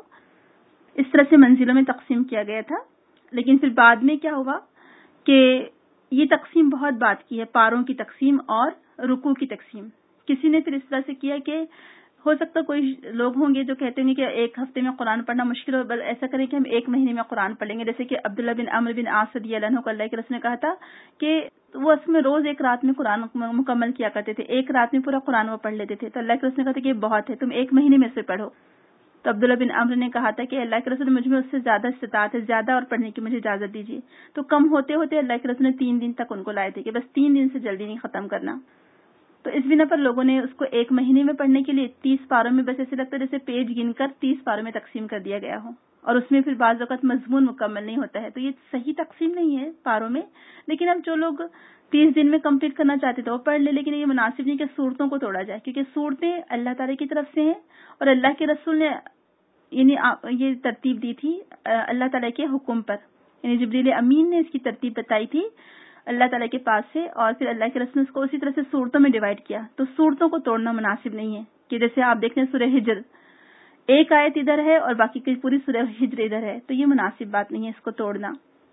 اس طرح سے منزلوں میں تقسیم کیا گیا تھا۔ لیکن پھر بعد میں کیا ہوا کہ یہ تقسیم بہت بات کی ہے، پاروں کی تقسیم اور رکوع کی تقسیم۔ کسی نے پھر اس طرح سے کیا کہ ہو سکتا کوئی لوگ ہوں گے جو کہتے ہیں کہ ایک ہفتے میں قرآن پڑھنا مشکل ہو، بل ایسا کریں کہ ہم ایک مہینے میں قرآن پڑھ لیں گے، جیسے کہ عبداللہ بن عمرو بن عاص رضی اللہ عنہ کو اللہ کے رسول نے کہا تھا کہ وہ اصل میں روز ایک رات میں قرآن مکمل کیا کرتے تھے، ایک رات میں پورا قرآن وہ پڑھ لیتے تھے، تو اللہ کے رسول نے کہا تھا کہ یہ بہت ہے، تم ایک مہینے میں سے پڑھو۔ تو عبداللہ بن عمرو نے کہا تھا کہ اللہ کے رسول مجھ میں اس سے زیادہ استطاعت ہے، زیادہ اور پڑھنے کی مجھے اجازت دیجیے. تو کم ہوتے ہوتے اللہ کے رسول نے تین دن تک ان کو لائے تھے کہ بس تین دن سے جلدی نہیں ختم کرنا. تو اس بنا پر لوگوں نے اس کو ایک مہینے میں پڑھنے کے لیے تیس پاروں میں بس ایسے لگتا ہے جیسے پیج گن کر تیس پاروں میں تقسیم کر دیا گیا ہو، اور اس میں پھر بعض اوقات مضمون مکمل نہیں ہوتا ہے. تو یہ صحیح تقسیم نہیں ہے پاروں میں، لیکن اب جو لوگ تیس دن میں کمپلیٹ کرنا چاہتے تو وہ پڑھ لے، لیکن یہ مناسب نہیں کہ صورتوں کو توڑا جائے، کیونکہ صورتیں اللہ تعالیٰ کی طرف سے ہیں اور اللہ کے رسول نے یعنی یہ ترتیب دی تھی اللہ تعالیٰ کے حکم پر، یعنی جبریل امین نے اس کی ترتیب بتائی تھی اللہ تعالیٰ کے پاس سے، اور پھر اللہ کے رسول نے اس کو اسی طرح سے صورتوں میں ڈیوائڈ کیا. تو صورتوں کو توڑنا مناسب نہیں ہے کہ جیسے آپ دیکھیں سورہ ہجر ایک آیت ادھر ہے اور باقی کی پوری سورہ ہجر ادھر ہے، تو یہ مناسب بات نہیں ہے اس کو توڑنا.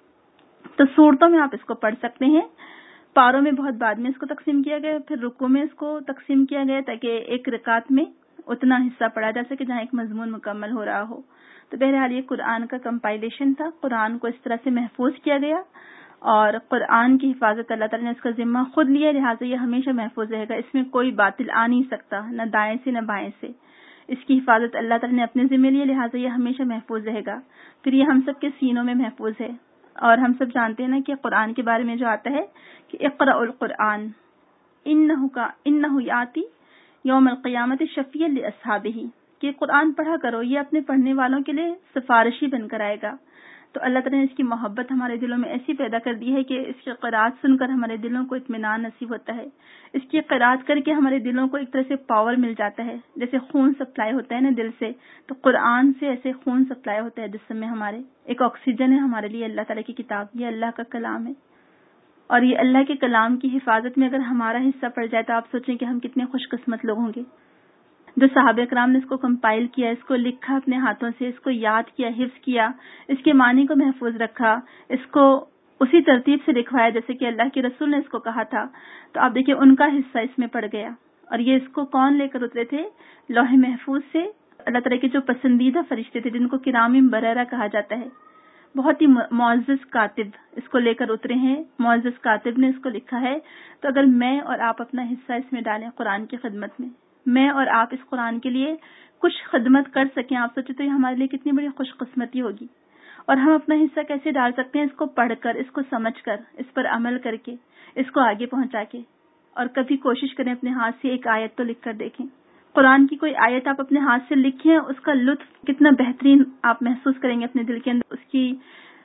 تو صورتوں میں آپ اس کو پڑھ سکتے ہیں. پاروں میں بہت بعد میں اس کو تقسیم کیا گیا، پھر رکوع میں اس کو تقسیم کیا گیا تاکہ ایک رکعت میں اتنا حصہ پڑھا جا سکے جہاں ایک مضمون مکمل ہو رہا ہو. تو بہرحال یہ قرآن کا کمپائلیشن تھا، قرآن کو اس طرح سے محفوظ کیا گیا اور قرآن کی حفاظت اللہ تعالیٰ نے اس کا ذمہ خود لیا، لہٰذا یہ ہمیشہ محفوظ رہے گا. اس میں کوئی باطل آ نہیں سکتا، نہ دائیں سے نہ بائیں سے. اس کی حفاظت اللہ تعالیٰ نے اپنے ذمہ لیا، لہٰذا یہ ہمیشہ محفوظ رہے گا. پھر یہ ہم سب کے سینوں میں محفوظ ہے. اور ہم سب جانتے ہیں نا کہ قرآن کے بارے میں جو آتا ہے کہ اقرأ القرآن انہ کا انہ یاتی یوم القیامت شفیعا لاصحابہ، کہ قرآن پڑھا کرو، یہ اپنے پڑھنے والوں کے لیے سفارشی بن کر آئے گا. تو اللہ تعالیٰ نے اس کی محبت ہمارے دلوں میں ایسی پیدا کر دی ہے کہ اس کی قرأت سن کر ہمارے دلوں کو اطمینان نصیب ہوتا ہے. اس کی قرأت کر کے ہمارے دلوں کو ایک طرح سے پاور مل جاتا ہے، جیسے خون سپلائی ہوتا ہے نا دل سے، تو قرآن سے ایسے خون سپلائی ہوتا ہے جسم میں ہمارے. ایک آکسیجن ہے ہمارے لیے اللہ تعالیٰ کی کتاب، یہ اللہ کا کلام ہے. اور یہ اللہ کے کلام کی حفاظت میں اگر ہمارا حصہ پڑ جائے تو آپ سوچیں کہ ہم کتنے خوش قسمت لوگ ہوں گے. جو صحابہ کرام نے اس کو کمپائل کیا، اس کو لکھا اپنے ہاتھوں سے، اس کو یاد کیا، حفظ کیا، اس کے معنی کو محفوظ رکھا، اس کو اسی ترتیب سے لکھوایا جیسے کہ اللہ کے رسول نے اس کو کہا تھا. تو آپ دیکھیں ان کا حصہ اس میں پڑ گیا. اور یہ اس کو کون لے کر اترے تھے؟ لوح محفوظ سے اللہ تعالیٰ کے جو پسندیدہ فرشتے تھے جن کو کرام بررہ کہا جاتا ہے، بہت ہی معزز کاتب اس کو لے کر اترے ہیں. معزز کاتب نے اس کو لکھا ہے. تو اگر میں اور آپ اپنا حصہ اس میں ڈالیں قرآن کی خدمت میں، میں اور آپ اس قرآن کے لیے کچھ خدمت کر سکیں، آپ سوچیں تو یہ ہمارے لیے کتنی بڑی خوش قسمتی ہوگی. اور ہم اپنا حصہ کیسے ڈال سکتے ہیں؟ اس کو پڑھ کر، اس کو سمجھ کر، اس پر عمل کر کے، اس کو آگے پہنچا کے. اور کبھی کوشش کریں اپنے ہاتھ سے ایک آیت تو لکھ کر دیکھیں. قرآن کی کوئی آیت آپ اپنے ہاتھ سے لکھیں، اس کا لطف کتنا بہترین آپ محسوس کریں گے اپنے دل کے اندر. اس کی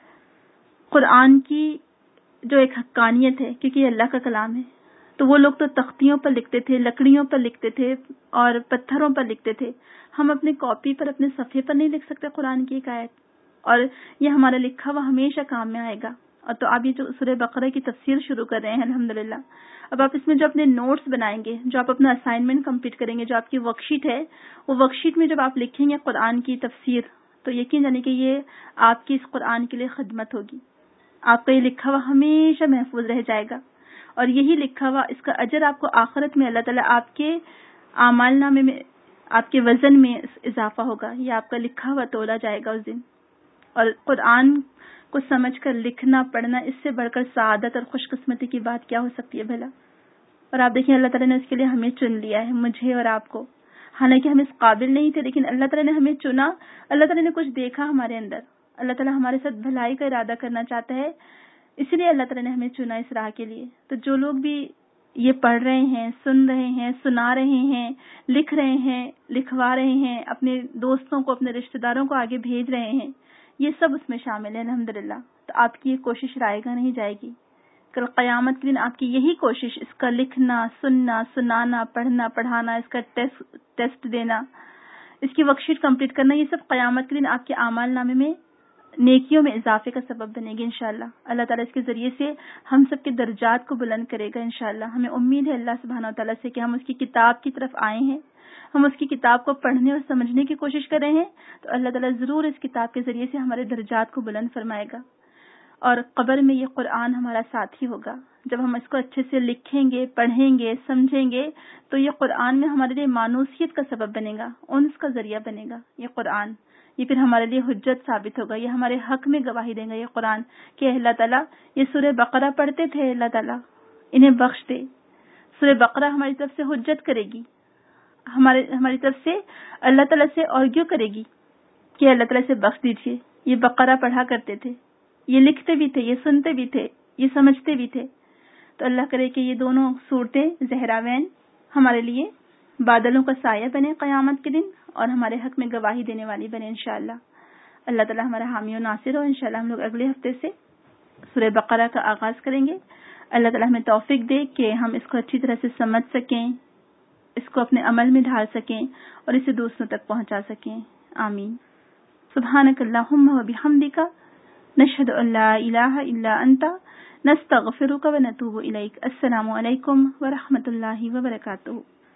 قرآن کی جو ایک حقانیت ہے، کیونکہ یہ اللہ کا کلام ہے. تو وہ لوگ تو تختیوں پر لکھتے تھے، لکڑیوں پر لکھتے تھے اور پتھروں پر لکھتے تھے. ہم اپنے کاپی پر، اپنے صفحے پر نہیں لکھ سکتے قرآن کی ایک آیت، اور یہ ہمارا لکھا ہوا ہمیشہ کام میں آئے گا. اور تو آپ یہ جو سورہ بقرہ کی تفسیر شروع کر رہے ہیں الحمدللہ، اب آپ اس میں جو اپنے نوٹس بنائیں گے، جو آپ اپنا اسائنمنٹ کمپلیٹ کریں گے، جو آپ کی ورک شیٹ ہے، وہ ورک شیٹ میں جب آپ لکھیں گے قرآن کی تفسیر، تو یقین جانیں کہ یہ آپ کی اس قرآن کے لیے خدمت ہوگی. آپ کا یہ لکھا ہوا ہمیشہ محفوظ رہ جائے گا. اور یہی لکھا ہوا، اس کا اجر آپ کو آخرت میں اللہ تعالیٰ آپ کے اعمال نامے میں، آپ کے وزن میں اضافہ ہوگا. یہ آپ کا لکھا ہوا تولا جائے گا اس دن. اور قرآن کو سمجھ کر لکھنا پڑھنا، اس سے بڑھ کر سعادت اور خوش قسمتی کی بات کیا ہو سکتی ہے بھلا. اور آپ دیکھیں اللہ تعالیٰ نے اس کے لیے ہمیں چن لیا ہے، مجھے اور آپ کو. حالانکہ ہم اس قابل نہیں تھے، لیکن اللہ تعالیٰ نے ہمیں چنا. اللہ تعالیٰ نے کچھ دیکھا ہمارے اندر، اللہ تعالیٰ ہمارے ساتھ بھلائی کا ارادہ کرنا چاہتا ہے، اس لیے اللہ تعالیٰ نے ہمیں چنا اس راہ کے لیے. تو جو لوگ بھی یہ پڑھ رہے ہیں، سن رہے ہیں، سنا رہے ہیں، لکھ رہے ہیں، لکھوا رہے ہیں، اپنے دوستوں کو، اپنے رشتہ داروں کو آگے بھیج رہے ہیں، یہ سب اس میں شامل ہے الحمدللہ. تو آپ کی یہ کوشش رائے گا نہیں جائے گی. کل قیامت کے دن آپ کی یہی کوشش، اس کا لکھنا، سننا، سنانا، پڑھنا، پڑھانا، اس کا ٹیسٹ ٹیسٹ دینا، اس کی ورک شیٹ کمپلیٹ کرنا، یہ سب قیامت کے دن آپ کے اعمال نامے میں نیکیوں میں اضافے کا سبب بنے گی انشاءاللہ. اللہ تعالیٰ اس کے ذریعے سے ہم سب کے درجات کو بلند کرے گا انشاءاللہ. ہمیں امید ہے اللہ سبحانہ و تعالیٰ سے کہ ہم اس کی کتاب کی طرف آئے ہیں، ہم اس کی کتاب کو پڑھنے اور سمجھنے کی کوشش کر رہے ہیں، تو اللہ تعالیٰ ضرور اس کتاب کے ذریعے سے ہمارے درجات کو بلند فرمائے گا. اور قبر میں یہ قرآن ہمارا ساتھی ہوگا. جب ہم اس کو اچھے سے لکھیں گے، پڑھیں گے، سمجھیں گے، تو یہ قرآن میں ہمارے لیے مانوسیت کا سبب بنے گا، انس کا ذریعہ بنے گا. یہ قرآن یہ پھر ہمارے لیے حجت ثابت ہوگا. یہ ہمارے حق میں گواہی دے گا یہ قرآن کہ اللہ تعالیٰ یہ سورہ بقرہ پڑھتے تھے، اللہ تعالیٰ انہیں بخش دے. سورہ بقرہ ہماری طرف سے حجت کرے گی، ہمارے ہماری طرف سے اللہ تعالیٰ سے آرگیو کرے گی کہ اللہ تعالیٰ سے بخش دیجیے، یہ بقرہ پڑھا کرتے تھے، یہ لکھتے بھی تھے، یہ سنتے بھی تھے، یہ سمجھتے بھی تھے. تو اللہ کرے کہ یہ دونوں صورتیں زہراوین ہمارے لیے بادلوں کا سایہ بنے قیامت کے دن اور ہمارے حق میں گواہی دینے والی بنے انشاءاللہ. اللہ تعالیٰ ہمارا حامی و ناصر ہو. انشاءاللہ ہم لوگ اگلے ہفتے سے سورہ بقرہ کا آغاز کریں گے. اللہ تعالیٰ ہمیں توفیق دے کہ ہم اس کو اچھی طرح سے سمجھ سکیں، اس کو اپنے عمل میں ڈھال سکیں اور اسے دوسروں تک پہنچا سکیں. آمین. سبحانک اللہم و بحمدک، نشہد ان لا الہ الا انت، نستغفرک و نتوب الیک. السلام علیکم ورحمۃ اللہ وبرکاتہ.